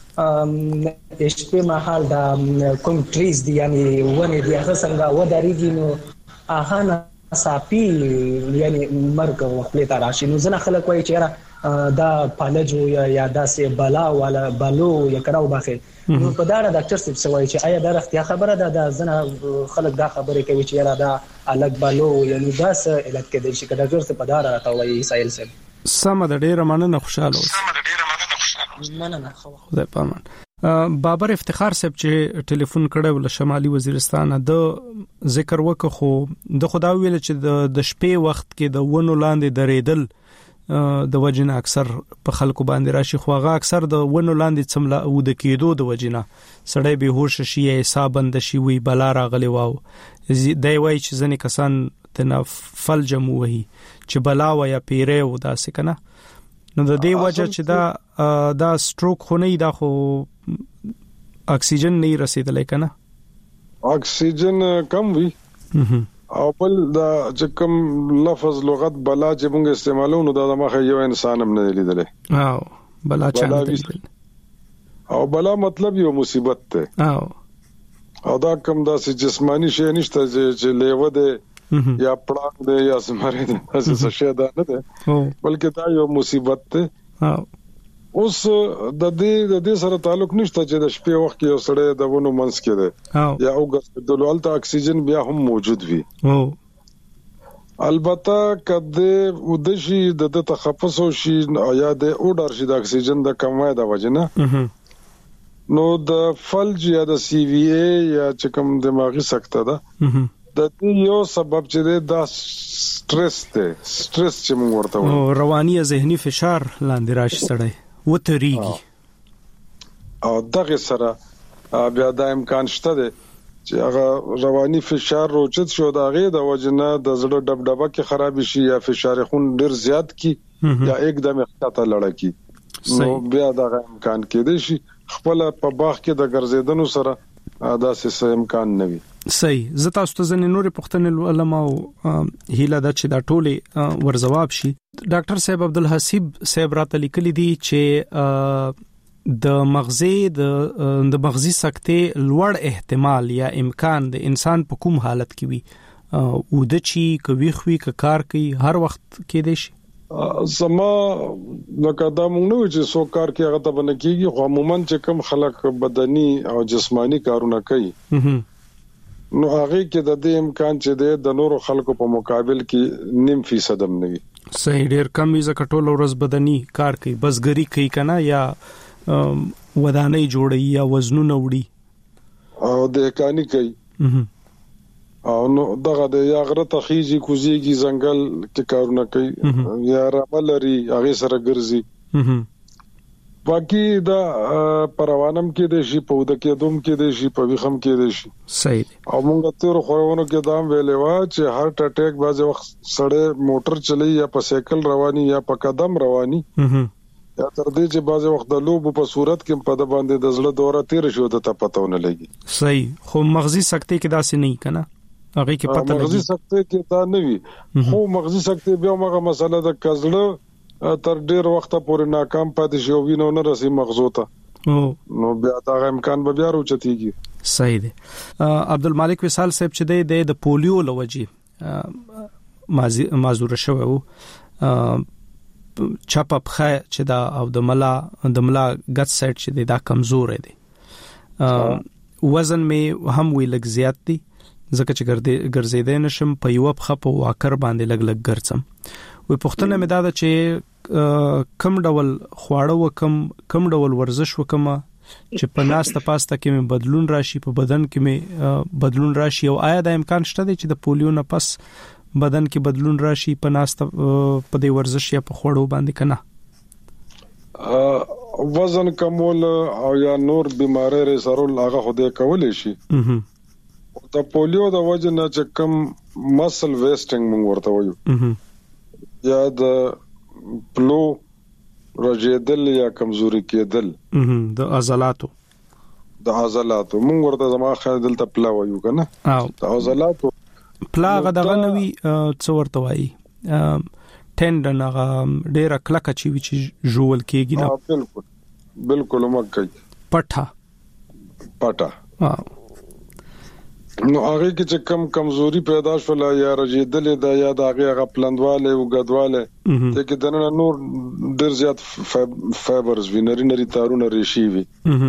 S7: ام شپه مهال دا کوم ټریز دی یعنی ونه دی هغه څنګه و دریږي نو اهانه صافي یعنی مرګ وخت ته راشي. نو زنه خلک وایي چې دا پالجو یا یا داسې بلا ولا بلو یا کراو باخه. نو په دا ډاکټر صاحب سوای چې آیا دا اختیار خبره ده د زنه خلک دا خبره کوي چې یاره دا الګ بلو یعنی دا څه علت کې دي چې ډاکټر صاحب په دا راته وایي سایل صاحب.
S3: سم د ډیره مننه، خوشاله اوسئ. سم د ډیره مننه، خوشاله. مننه خدای پامان. بابر افتخار صاحب چې ټلیفون کړو له شمالي وزیرستان د ذکر وک خو د خدا ویل چې د شپې وخت کې د ونو لاندې درېدل د وجنه اکثر په خلکو باندې راشي. خو هغه اکثر د ونو لاندې څملا او د کېدو د وجنه سړی به هوش شي، حساب بند شي، وی بلا راغلی واو. دای وای چې ځنې کسان تنا فلجم وهي چې بلا و یا پیره و داسې کنه. نو د دې وجه چې دا دا سټروک خو نه دا خو اکسیجن نه رسیدلای کنه،
S6: اکسیجن کم وی او بل دا چې کوم لفظ لغت بلا چې موږ استعمالو نو دا مخه یو انسان هم نه لیدلې.
S3: او بلا چانه
S6: او بلا مطلب یو مصیبت ته
S3: او
S6: او دا کوم داسې جسمانی شی نشته چې لیوه ده یا پړانګ ده یا سمره ده، تاسو څه شي دا نه ده بلکې دا یو مصیبت ته. اوس د دې د دې سره تعلق نشته چې د شپې وخت کې یو سړی د ونو منځ کې ده یا اوګه د لولته اکسیجن بیا هم موجود وي. البته کده ودشي د تخفص او شي یا د اوډر شي د اکسیجن د کموالي د وجنه نو د فلج یا د سی وی ای یا چې کوم دماغي سکته ده د دې یو سبب چې د سټرس ته سټرس چې موږ ورته وایو
S3: رواني ذهني فشار لاندې راشي سړی وتریږي
S6: او دغه سره بیا د امکان شته ده چې هغه رواني فشار روچت شو دا غي د وجنه د زړه ډبډبه کې خراب شي یا فشار خون ډیر زیات کی یا एकदम اختاته لړکی نو بیا د امکان کې دي شي خپل په باغ کې د ګرځیدنو سره دا څه امکان نه وي.
S3: صحیح. زه تاسو ته ځنې نورې پوښتنې علماء هیله ده چې دا ټولې ورځواب شي. ډاکټر صاحب عبدالحسیب صاحب راته لیکلي دي چې د مغزي د د مغزي سکتې لوړ احتمال یا امکان د انسان په کوم حالت کې وي او د چی کوي خوي ک کار کوي هر وخت کې دي شي.
S6: سما لکه دا موږ نو چې سو کار کې هغه ته بنه کیږي خو عموما چې کم خلک بدني او جسمانی کارونه کوي نو هغه کې د دې امکان چې د نورو خلکو په مقابل کې نیم فیصد هم نه وي.
S3: صحیح. ډیر کم وي ځکه ټول ورځ بدني کار کوي، بسګری کوي کنه یا ودانۍ جوړي یا وزنونه وړي
S6: او د کانی کوي او نو دغه د یا غره تخیجی کوزيږي ځنګل کې کارونه کوي یا رملري هغه سره ګرځي. باقي دا پروانم کې د شي په ود کې دوم کې د شي په وخم کې د شي.
S3: صحیح.
S6: او موږ تیر خورونو کې دام ویلې وا چې هارت اٹیک باز وخت سړی موټر چلی یا په سایکل رواني یا په قدم رواني یا تر دې چې باز وخت د لوب په صورت کې په د باندې د زړه دوره تیر شو د تپتاونه لګي.
S3: صحیح. خو مغزي سکتې کې داسې نه کنه هغه کې پته لګي.
S6: مغزي سکتې کې دا نه وي خو مغزي سکتې بیا موږ مسله د کزړه تر ډیر وخت پورې ناکام پاتې شو وینو نه رسي مغزو ته نو بیا دا امکان به بیا روچتيږي.
S3: صحیح دی. عبدالمالک وصال صاحب چې د د پولیو لوجي معذور شوی وو چاپه پخه چې دا او د ملا د ملا ګټ سیټ چې دا کمزور دی، وزن می هم وی لګ زیات دی، ځکه چې ګرځېدې نشم په یو بخه په واکر باندې لګ لګ ګرځم وي پښتنه مې دا ده چې کم ډول خواړه وکم کم ډول ورزش وکم چې په ناسته پاسته کې مې بدلون راشي په بدن کې مې بدلون راشي او آیا د امکان شته دی چې د پولیو نه پس بدن کې بدلون راشي په ناسته په دې ورزش یا په خوړو باندې کنه
S6: وزن کمول او یا نور بیماری رسول هغه خوده کولې شي د پولیو د وجه نه چې کم مسل ویسټینګ موږ ورته وایو یا د پلو رجیدل یا کمزوري کېدل
S3: د عضلاتو
S6: د عضلاتو موږ ورته زما خیال دلته پلا وایو کنه د عضلاتو
S3: پلا غدغه نوي څو ورته وایي ټندن هغه ډیره کلکه چی وی چې جوول کېږي نه
S6: بالکل بالکل مکه
S3: پټه
S6: پټه نو هغه کې چې کم کمزوري پیدا شول یا رجیدل دا یا د هغه غپلندواله او غدواله ته کې دنه نور ډیر زیات فایبرز وینري نری تارونه ریشي وي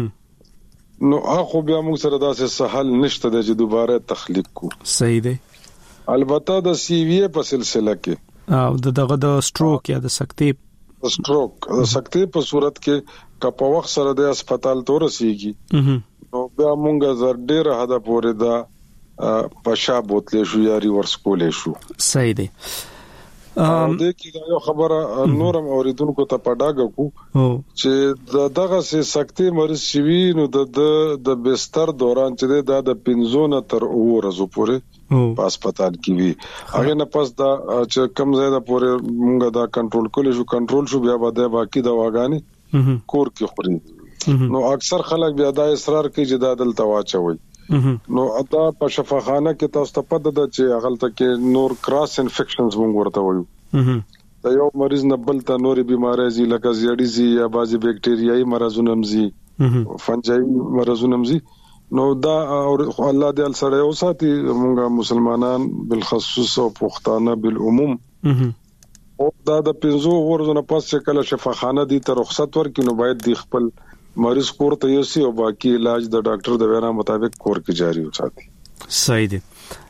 S6: نو اخو بیا موږ سره داسې سهل نشته چې دوباره تخلیق کو
S3: صحیح دی
S6: البته د سی وی په سلسله کې
S3: او د دغه د سټروک یا د سکتې
S6: سټروک د سکتې په صورت کې که په وخت سره د هسپتال ته ورسیږي نو بیا موږ زر ډیر حدا پورې دا پښا بوتلې شو یا ریورس کولې شو
S3: صحیح دی
S6: ام د کې یو خبره نورم اوریدونکو ته پډاګه کو چې دغه سي سکتې مریض شوی نو د د بستر دوران چې دا د پنځونه تر ورځو پورې په هسپتال کې وي هغه نه پس دا چې کم زیاده پورې موږ دا کنټرول کولې شو کنټرول شو بیا به د باقی دواګانی کور کې خوري نو اکثر خلک بیا دا اصرار کوي چې دا دلته واچوي نو ادا په شفاخانه کې تاسو ته پد د چې هغه ته نور کراس انفیکشنز موږ ورته وایو دا یو مریض نه بل ته نورې بیماری زی لکه زیړی زی یا بازي بکټریايي مرزونه مزي فنجایي مرزونه مزي نو دا الله دې سره یو ساتي موږ مسلمانان بالخصوص او پښتانه بالعموم او دا د پنځو ورځې پس چې کله شفاخانه دي ته رخصت ورکړي نو باید د خپل مریض کور ته یوسي او باقی علاج د ډاکټر د وینا مطابق کور کې جاری وساتي
S3: صحیح دی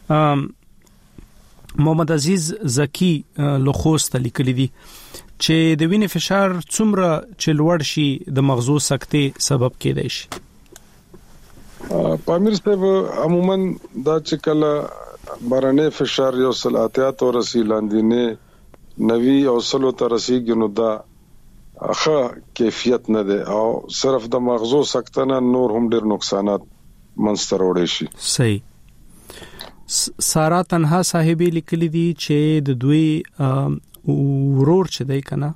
S3: محمد عزیز زکی لوخوست لیکلی دي چې د وینې فشار څومره چې لوړ شي د مغزو سکتې سبب کېدای شي
S6: پامیر صاحب عموما دا چې کله بارانه فشار یو سلاتیات او رسیلاندینه نوی او سلو ترسیږي نو دا اخه کیفیت نه ده او صرف د مغزو سکتنه نور هم ډیر نقصانات منستر وړي شي
S3: صحیح سارا تنها صاحبې لیکلي دي چې د دوی ورور چې دی کنه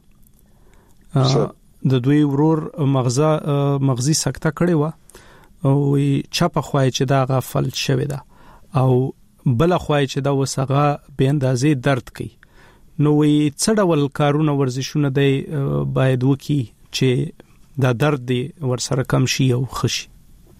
S3: د دوی ورور مغزا مغزي سکته کړي و او چاپه خوای چې دا غفل شوی ده او بل خوای چې دا وسغه به اندازې درد کوي نو وی څډول کارونه ورزشونه دی باید وکي چې دا درد دی ورسره کم شي او خشي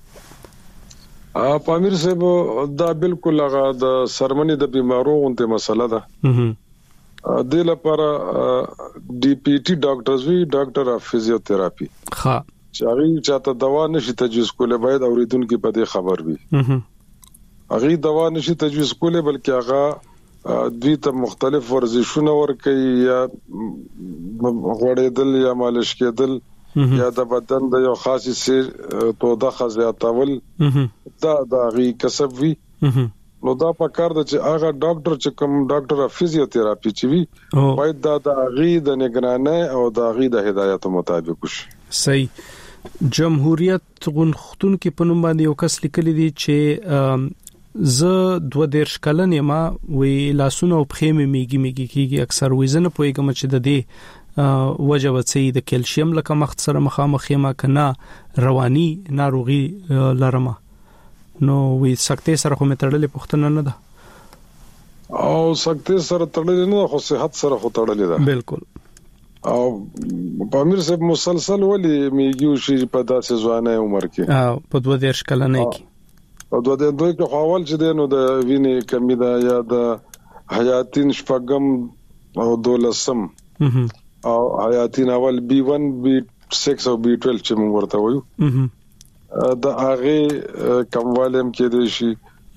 S6: ا پامیر صاحب دا بالکل هغه د سرمنی د بیمارو غونته مسله ده د لپاره ډي پی ټي ډاکټرز وی ډاکټر اف فزیوتراپي
S3: ها
S6: چې هغه چاته دوا نشي تجویز کولای باید اوریدونکو په دې خبر وي هغه دوا نشي تجویز کولای بلکې هغه دوی ته مختلف ورزشونه ورکي یا غوړېدل یا مالش کېدل یا د بدن د یو خاصي سیر توده خزیاتول دا د غي کسب وی نو دا په کار د چې هغه ډاکټر چې کوم ډاکټر اف فزیوتراپي چې وی باید دا د غي د نگرانۍ او د غي د هدایت مطابق وشي
S3: صحیح جمهوریت غونښتون کې په نوم باندې یو کس لیکلی دی چې زه دوه دیرش کلن یم وی لاسونه او پښې مې میږي میږي کیږي اکثر وزن په یګم چې د دې وجه وڅې د کیلشیم لکه مخ سره مخامخ یم کنه رواني ناروغي لرم نو وی سکتې سره خو مې تړلې پښتنه نه ده
S6: او سکتې سره تړلې نه خو صحت سره خو تړلې ده
S3: بالکل
S6: او پامیر صاحب مسلسل ولی میږي شي په داسې ځوانه عمر کې
S3: او په دوه دیرش کلن کې
S6: او دوه د دوی په حوال چې دینو د وینې کمی ده یا د حیاتین شپږم او دولسم او حیاتین اول بی ون بی سکس او بی ټویلو چې موږ ورته وایو د هغه کموالم کې دي شي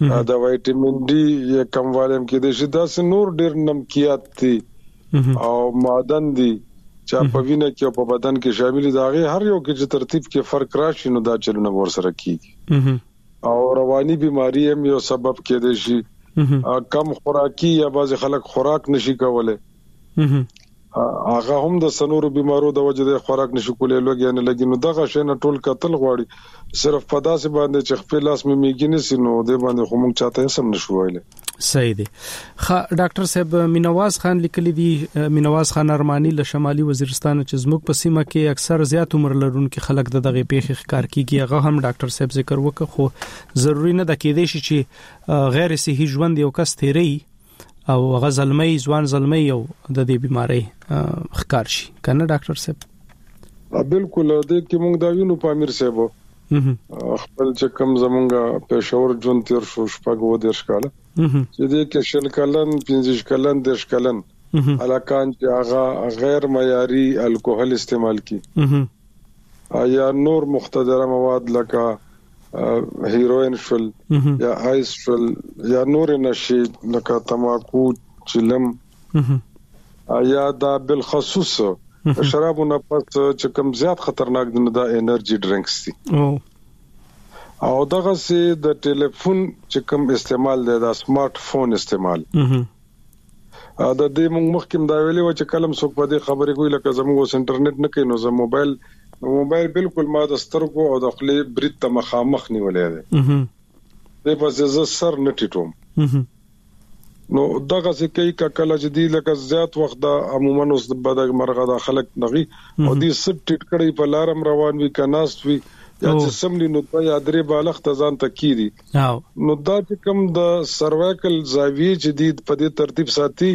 S6: دا وټامین ډي یا کموالم کې د شیداس نور ډیر نمکیات دي او معدن دي چې په وینه کې او په بدن کې شامل دي. هغه هر یو کې چې ترتیب کې فرق راشي نو دا چلونه ور سره کیږي او رواني بيماري هم یو سبب کېدای شي. کم خوراکي یا بعض خلک خوراک نشي کولای هغه هم د سنورو بيمارو د وجې د خوراک نشو کولای لوګي نه لګي نو دغه شی نه ټول قتل غواړي صرف په داسې باندې چې خپل لاس مې میګینې سينو د باندې خو مونږ چاته سم نشو وایله.
S3: صحیح دی. خا ډاکټر صاحب مینواز خان لیکلی دی مینواز خان ارمانی له شمالي وزیرستان چې زموږ په سیمه کې اکثر زیات عمر لرونکو خلک د دغه پیښې ښکار کیږي. هغه هم ډاکټر صاحب ذکر وکړ خو ضروری نه د کېدې شي چې غیر صحي ژوند یو کس تیری او هغه زلمي ځوان زلمي او د دې بيمارۍ ښکار شي کنه ډاکټر صاحب؟
S6: بالکل د کې موږ دا وینو په امیر صاحب خپل چې کوم زمونږه پېښور ژوند تیر شو شپږ و د ښکاله چې دې کې شل کلن پنځه کلن د ښکلن علاقان چې هغه غیر معیاري الکوهل استعمال کی یا نور مختدره مواد لکه هیروین شول یا آیس شول یا نور نشي لکه تماکو چلم یا دا بالخصوص شرابو نه پس چې کوم زیات خطرناک دي دا انرژي ډرینکس دي او دغه سي د ټلیفون چې کوم استعمال دی دا سمارټ فون استعمال دا د موږ مخکې دا ویلي و چې کلم څوک په دې خبرې کوي لکه زموږ اوس انټرنیټ نه کوي نو زموږ موبایل موبایل بالکل ما د سترګو او د خپل برید ته مخامخ نیولې ده د پس ز سر نټیټوم نو دغه څه کوي کله چې دی لکه زیات وخت دا عموما اوس د بد مرغه د خلک نغي او دې سټ ټیټ کړي په لارم روان وي کناس وي یا چې سملی نو په یادري بالغ ته ځان تکيري نو دا چې کوم د سروایکل زاویه چې دی په دې ترتیب ساتي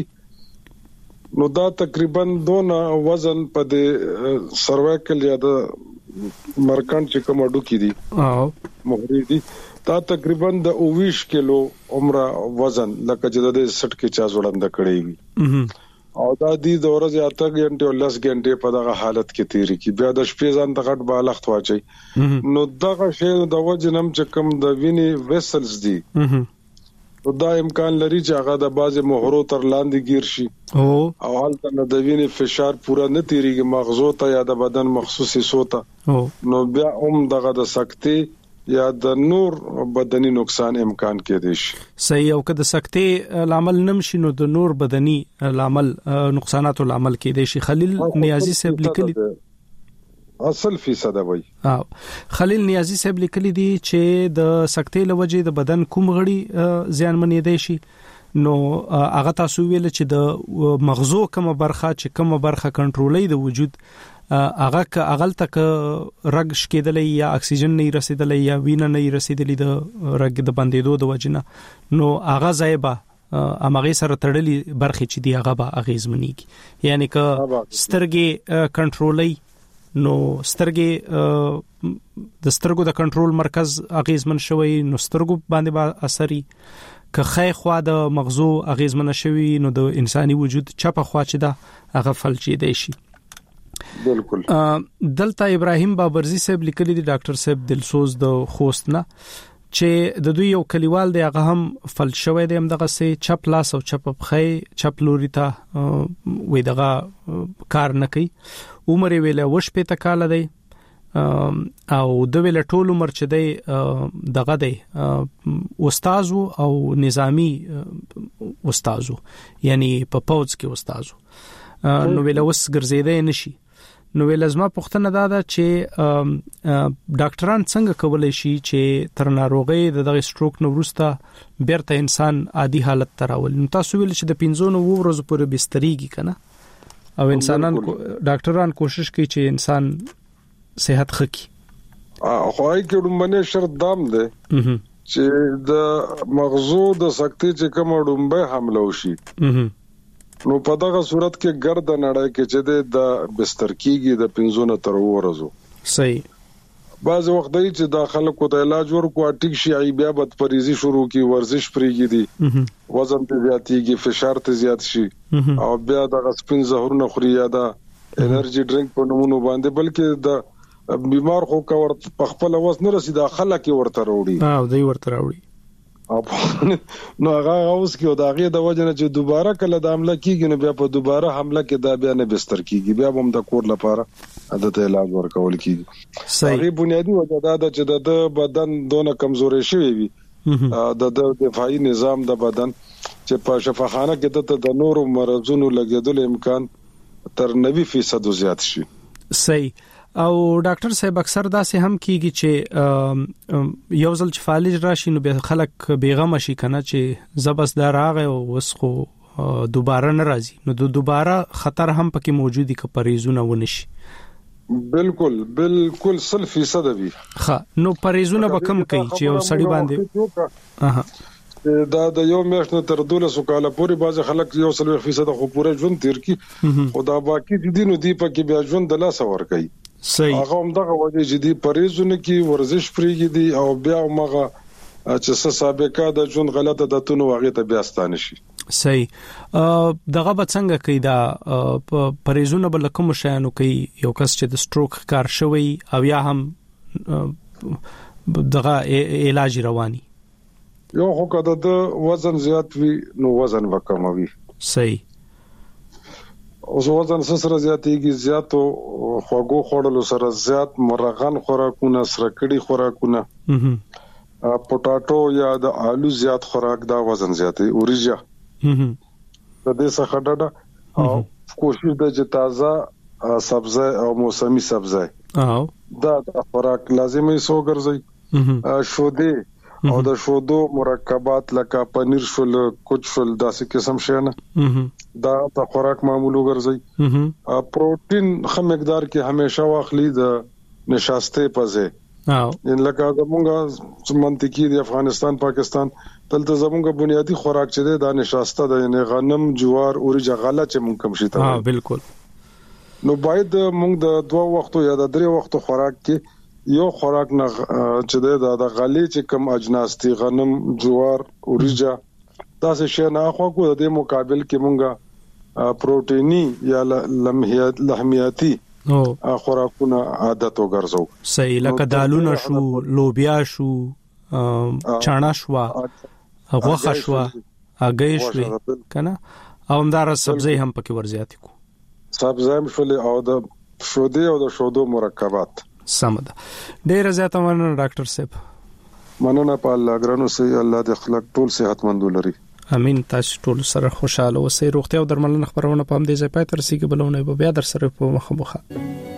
S6: نو دا تقریبا دونه وزن په د سروایکل یا د مرکان چې کوم اډو کې دي او مغری دي دا تقریبا د اوویش کیلو عمره وزن لکه چې د سټ کې چا زوړند کړی وي او دا دي د ورځې اته غنټه او لس غنټه په دغه حالت کې تیری کی بیا د شپې ځان د غټ بالښت واچي نو دغه شی د وجنم چې کوم د ویني ویسلز دي نو دا امکان لري چې هغه د بازه مهرو تر لاندې گیر شي او حالت نه د ویني فشار پورا نه تیریږي مغزو ته یا د بدن مخصوصي سوته نو بیا هم دغه د سکتي یا د نور بدني نقصان امکان کې دي.
S3: صحیح او که د سکتي لامل نمشي نو د نور بدني لامل نقصانات لامل کې دي. شي خلیل نیازی صاحب لیکلي
S6: اصل فیصد وای
S3: او خلیل نیازی صاحب لیکلي دي چې د سکتي لوجې د بدن کوم غړي زیان منې دي شي نو هغه تاسو ویل چې د مغزو کومه برخه چې کومه برخه کنټرولې د وجود هغه اغل تک رګ شکېدلې یا اکسیجن نه رسیدلې یا وینه نه رسیدلې د رګ د بندیدو د وجنه نو هغه ځایبه امغه سره تړلې برخه چې دی هغه به اغیزمنېږي یعنی که سترګې کنټرولې نو سترګې د سترګو د کنټرول مرکز اغیزمن شوی نو سترګو باندې با اثرې که خې خوا د مغزو اغیزمن شوی نو د انساني وجود چپه خوا چې دا هغه فلجې دی شي.
S6: بالکل
S3: دلته ابراهیم بابرزی صاحب لیکلی دی ډاکټر صاحب دلسوز د خوست نه چې د دوی یو کلیوال دی هغه هم فلج شوی دی هم دغه سي چپ لاس او چپ پخې چپ لوري ته وې دغه کار نه کوي عمر ویله وش په تکاله دی او د ویله ټول عمر چې دی دغه دی استاد او نظامی استاد یعنی په پوز کې استاد نو ویله وس ګرځیدای نشي نو ولزما پښتنه دا ده چې ډاکټران څنګه کولای شي چې تر ناروغي د دغه سټروک نو ورسته بیرته انسان عادي حالت ته راول نو تاسو ویل چې د پنځونو ورځې پورې بستريږي کنه او انسانان ډاکټران کوشش کوي چې انسان صحت خکي
S6: خو هي کې باندې شرط دام ده چې د مغزو د سکتي چې کوم ډومبه حمله وشي نو په دغه صورت کې ګرد نړۍ کې چې د بستر کېږي د پنځونه تر ورځو
S3: صحیح
S6: بعض وخت دی چې داخله کو د علاج ورکو ټیک شي بیا بد پریزي شروع کی ورزش پریږي دي وزن ته زیاتیږي فشار ته زیات شي او بیا د سپین زهرونه خوري یا د انرژي ډرینک په نومونو باندې بلکې د بیمار خو کا ورته په خپل وزن نه رسیدا خلک ورته وروړي
S3: او دوی ورته وروړي
S6: نو هغه اوس کې او داغه د وجنه چې دوباره کله د حمله کیږي نو بیا په دوباره حمله کې دا بیا نه بستر کیږي بیا هم د کور لپاره عادت علاج ورکول کیږي صحیح بنیادی وجه دا ده چې د بدن دونه کمزوري شوی وي د دفاعي نظام د بدن چې په شفاخانه کې د نورو مرزونو لګیدل امکان تر نوي فیصد زیات شي
S3: صحیح او ډاکټر صاحب اکثر دا سه هم کیږي چې یو ځل چې فالج راشي نو به خلک بیغمه شي کنه چې زبسدار هغه وسخو دوباره ناراضي نو دوباره خطر هم پکې موجودي ک پریزونه ونشي
S6: بالکل بالکل صد فیصد وي
S3: ها نو پریزونه به کم کوي چې یو سړی باندې اها
S6: دا د یو میاشت تر دولس کاله پورې باز خلک یو سل فیصد خو پوره ژوند تیر کی خدا باقی دي نو دی پکې بیا ژوند د لاس ور کوي
S3: صحیح
S6: هغه هم دغه وجه جدي پریزونه کې ورزش فریږي دي او بیا مغه چې څه سابقه د ژوند غلطه د تونو واغې ته بیا ستانه شي
S3: صحیح دغه به څنګه کوي دا پریزونه بل کوم شانو کوي یو کس چې د سټروک کار شوی او یا هم دغه علاج رواني
S6: یو خو کده د وزن زیات وي نو وزن وکموي
S3: صحیح
S6: اوس وزن سره زیاتېږي زیاتو خوګو خوړلو سره زیات مرغان خوراکونه سره کړي خوراکونه پټاټو یا د آلو زیات خوراک دا وزن زیاتې اوريجا د دې څخه ډډه او کوشش د چې تازه سبزی او موسمي سبزی
S3: او
S6: دا د خوراک لازمي سو ګرځي شوده او د شودو مرکبات لکه پنیر شول کوچ شول داسې قسم شنه دا د خوراک معمولو ګرځي پروتین خام مقدار کې همیشه واخلي د نشاسته پځه
S3: او
S6: ان لکه زمونږه منطقي د افغانستان پاکستان دلته زمونږه بنیادی خوراک چې د نشاسته د یعنی غنم جوار اوري جغاله چې مونږ کم شي ته
S3: ها بالکل
S6: نو باید مونږ د دوه وختو یا د درې وختو خوراک کې یو خوراک نه چې د د غلي چې کم اجناس دي غنم جوار اوريجا دا څه شي نه خو کو د مقابل کې مونږه پروتینی یا لمحيات لحمياتي او خوراکونه عادت وګرځو
S3: صحیح لکه دالونه شو لوبیا شو چانا شو غوښه شو اګې شو کنه او همدار سبزی هم پکې ورزياتي کو
S6: سبزی هم شول او د شودې او د شودو مرکبات
S3: سمده ډیر زیاته مننه ډاکټر صاحب
S6: مننه په الله ګرانو سي الله د خلق ټول صحت مند لري
S3: امين تاسو ټول سره خوشاله اوسئ روغتیا او درملنه خبرونه پام دې ځای پای تر سیګه بلونه بیا در سره په مخه مخه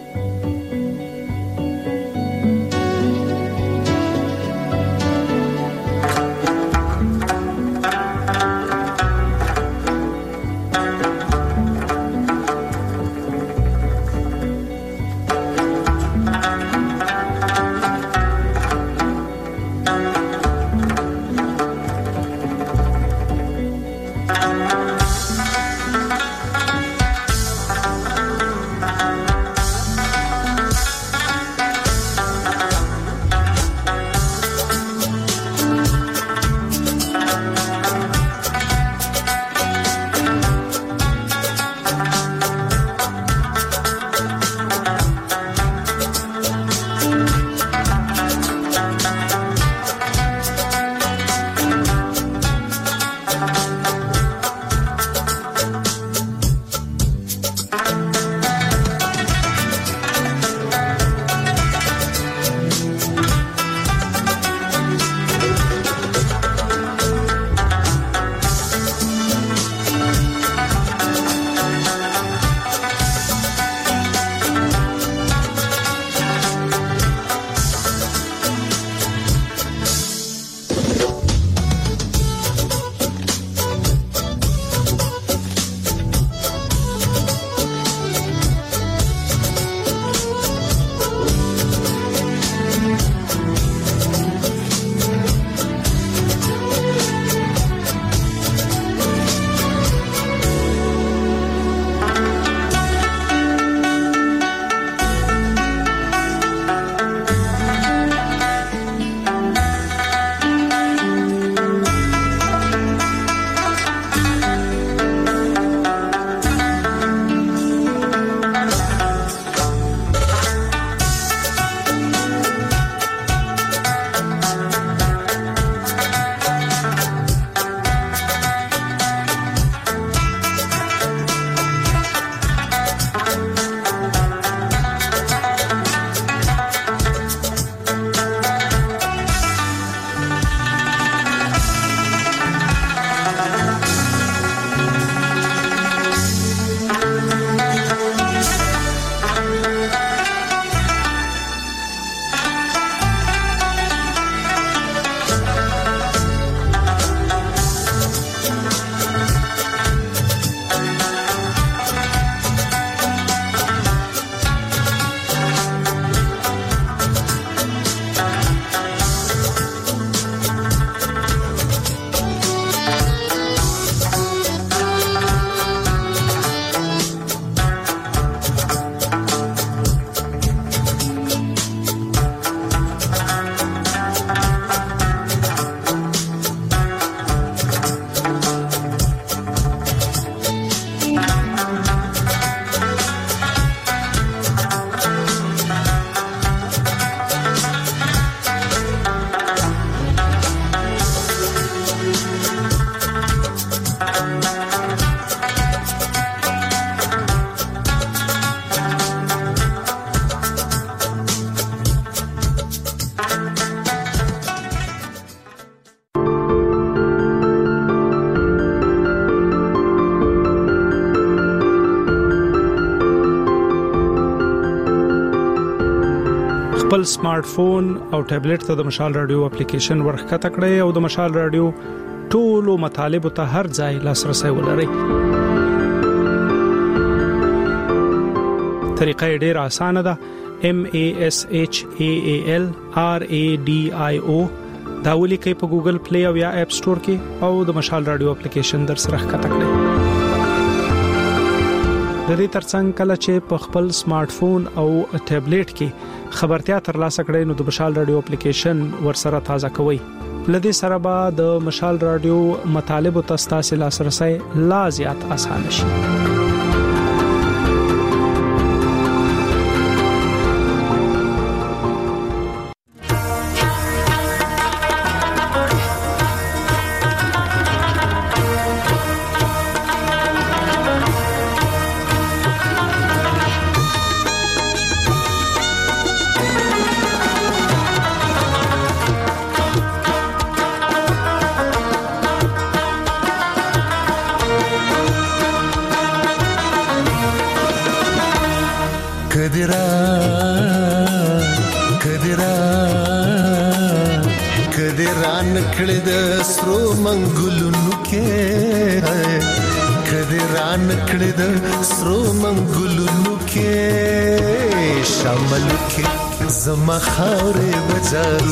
S3: خپل سمارټ فون او ټابلیټ ته د مشال رادیو اپلیکیشن ورخکته کړئ او د مشال رادیو ټولو مطالب ته هر ځای لاسرسي ولرئ. طریقه ډیره اسانه ده. M A S H A A L R A D I O دا ولیکئ په ګوګل پلی او یا اپ سٹور کې او د مشال رادیو اپلیکیشن در سره ښکته کړئ. د دې ترڅنګ کله چې په خپل سمارټ فون او ټابلیټ کې خبرتیا ترلاسه کړئ نو د مشال رادیو اپلیکیشن ورسره تازه کوئ. لدې سره به د مشال رادیو مطالب ته تاسو لاسرسي لا زیات اسانه شي.
S8: کړه د سرو منګلونو کې کده ران کړه د سرو منګلونو کې شامل کې زما خاورې بازارو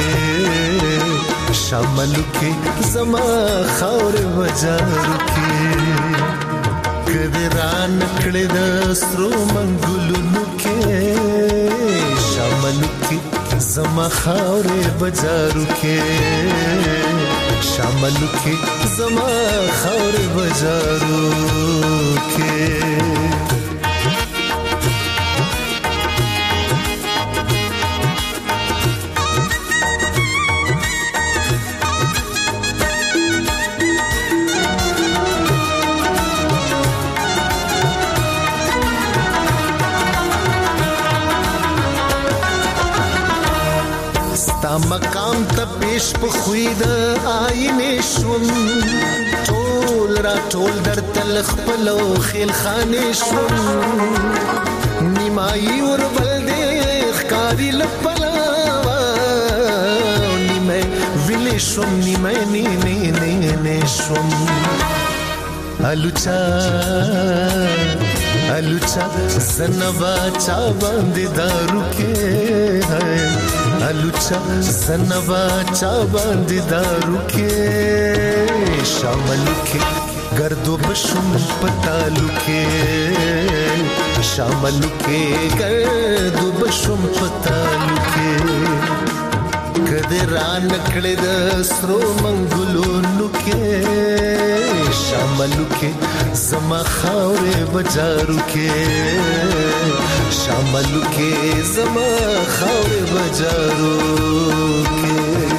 S8: کې شامل کې زما خاورې بازارو کې کده ران کړه د سرو منګلونو کې شامل کې زما خاورې بازارو کې شامل کې زما خاورې بازارو کې مقام ته پیش په خوید آینه شوم ټول را ټول در تل خپل او خیل خانه شوم نیمای ور بل دې ښکاری لپلا نیمه ویلې شوم نیمه نه نه نه نه شوم الوچا الوچا زنبا چا باندې دارو کې الوچا زنبا چا باندې دارو کې شامل کې گردو بشم پتالو کې شامل کې گردو بشم پتالو کې کده ران کړه د سرو منګلونو کې شامل کې زما خاورې بازارو کې شامل کې زما خاورې بازارو کې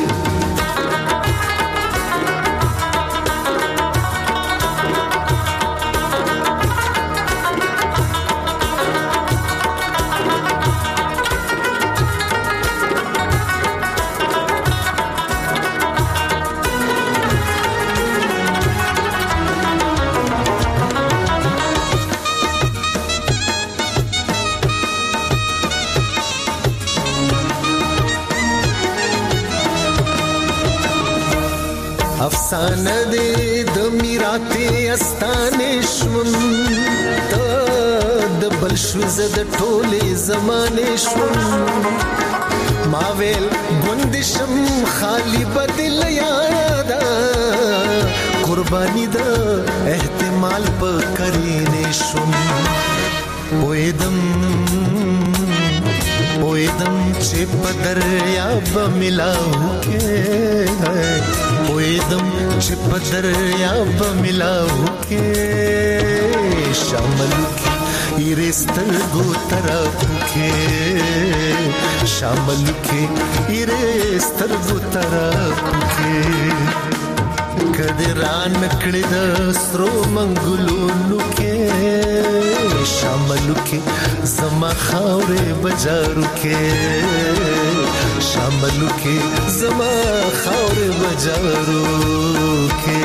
S8: افسانه دې د میراته استانه شوم ته د بل شو زد ټوله زمانه شوم ما ویل بندشم خالی بدل یادا قربانی د احتمال په کرینه شوم وېدم وېدم چې په دریاب ملاو کې وېدم چې په دریاب ملاو کې شامل کې ایرستر گو طرف کې شامل کې ایرستر گو طرف کې کده ران کړه د سرو منګلونو کې شامل کې زما خاورې بازارو کې شامل کې زما خاورې بازارو کې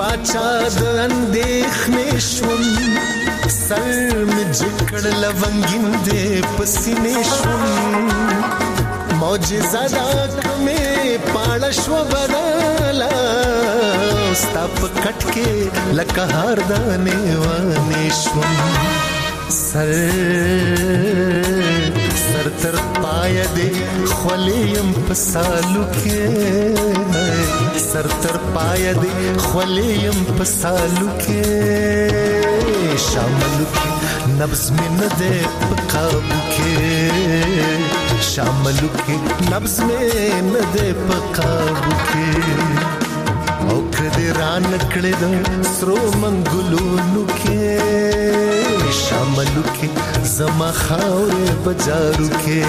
S8: پاچا د اندېښنې شوم سر مې جکړ لونګین دې پسینې شوم معجزه دا کمې پاړه شوه بدله ستا په کټ کې لکه هار دانې وانې شوم سر سر تر پایه دې خولې یم په سالو کې سر تر پایه دې خولې یم په سالو کې شاملو کې نبض مې نه دې په قابو کې شاملو کې نبض مې نه دې په قابو کې او کدی ران کړه د سرو منګلونو کې شاملو کې زما خاورې بجارو کې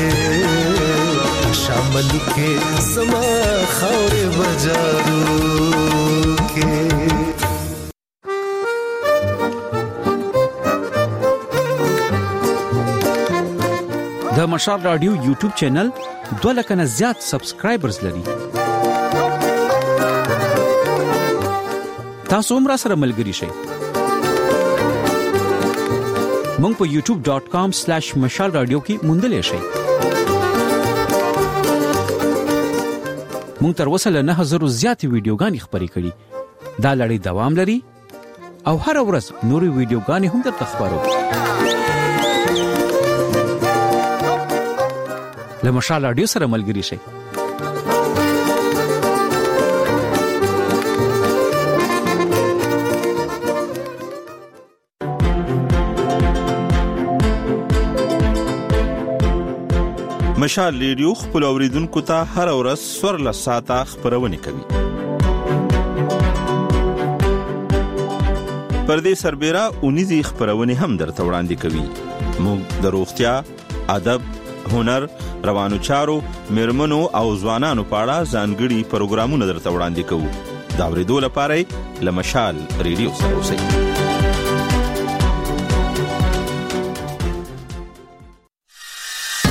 S8: شاملو کې زما خاورې بجارو کې
S9: د مشال رادیو یوټیوب چینل دوه لک نه زیات سبسکرایبرز لري. تاسو هم را سره ملګري شئ. مونږ په یوټیوب ډاٹ کام سلیش مشال رادیو کې موندلې شئ. مونږ تر اوسه له نه هزار زیاتې ویډیوګانې خپرې کړې. دا لړۍ دوام لري او هر ورځ نورې ویډیوګانې هم درته خپرو. له مشال رادیو سره ملګري شئ.
S10: مشال ریډیو خپل اوریدونکو ته هر ورځ سورله ساعته خبرونه کوي. پردې سربېره اونیزي خبرونه هم درته وړاندې کوي. موږ د روغتیا، ادب، هنر، روانو چارو، میرمنو او ځوانانو په اړه ځانګړي پروګرامونه درته وړاندې کوو. دا ورېدو لپاره له مشال ریډیو سره اوسئ.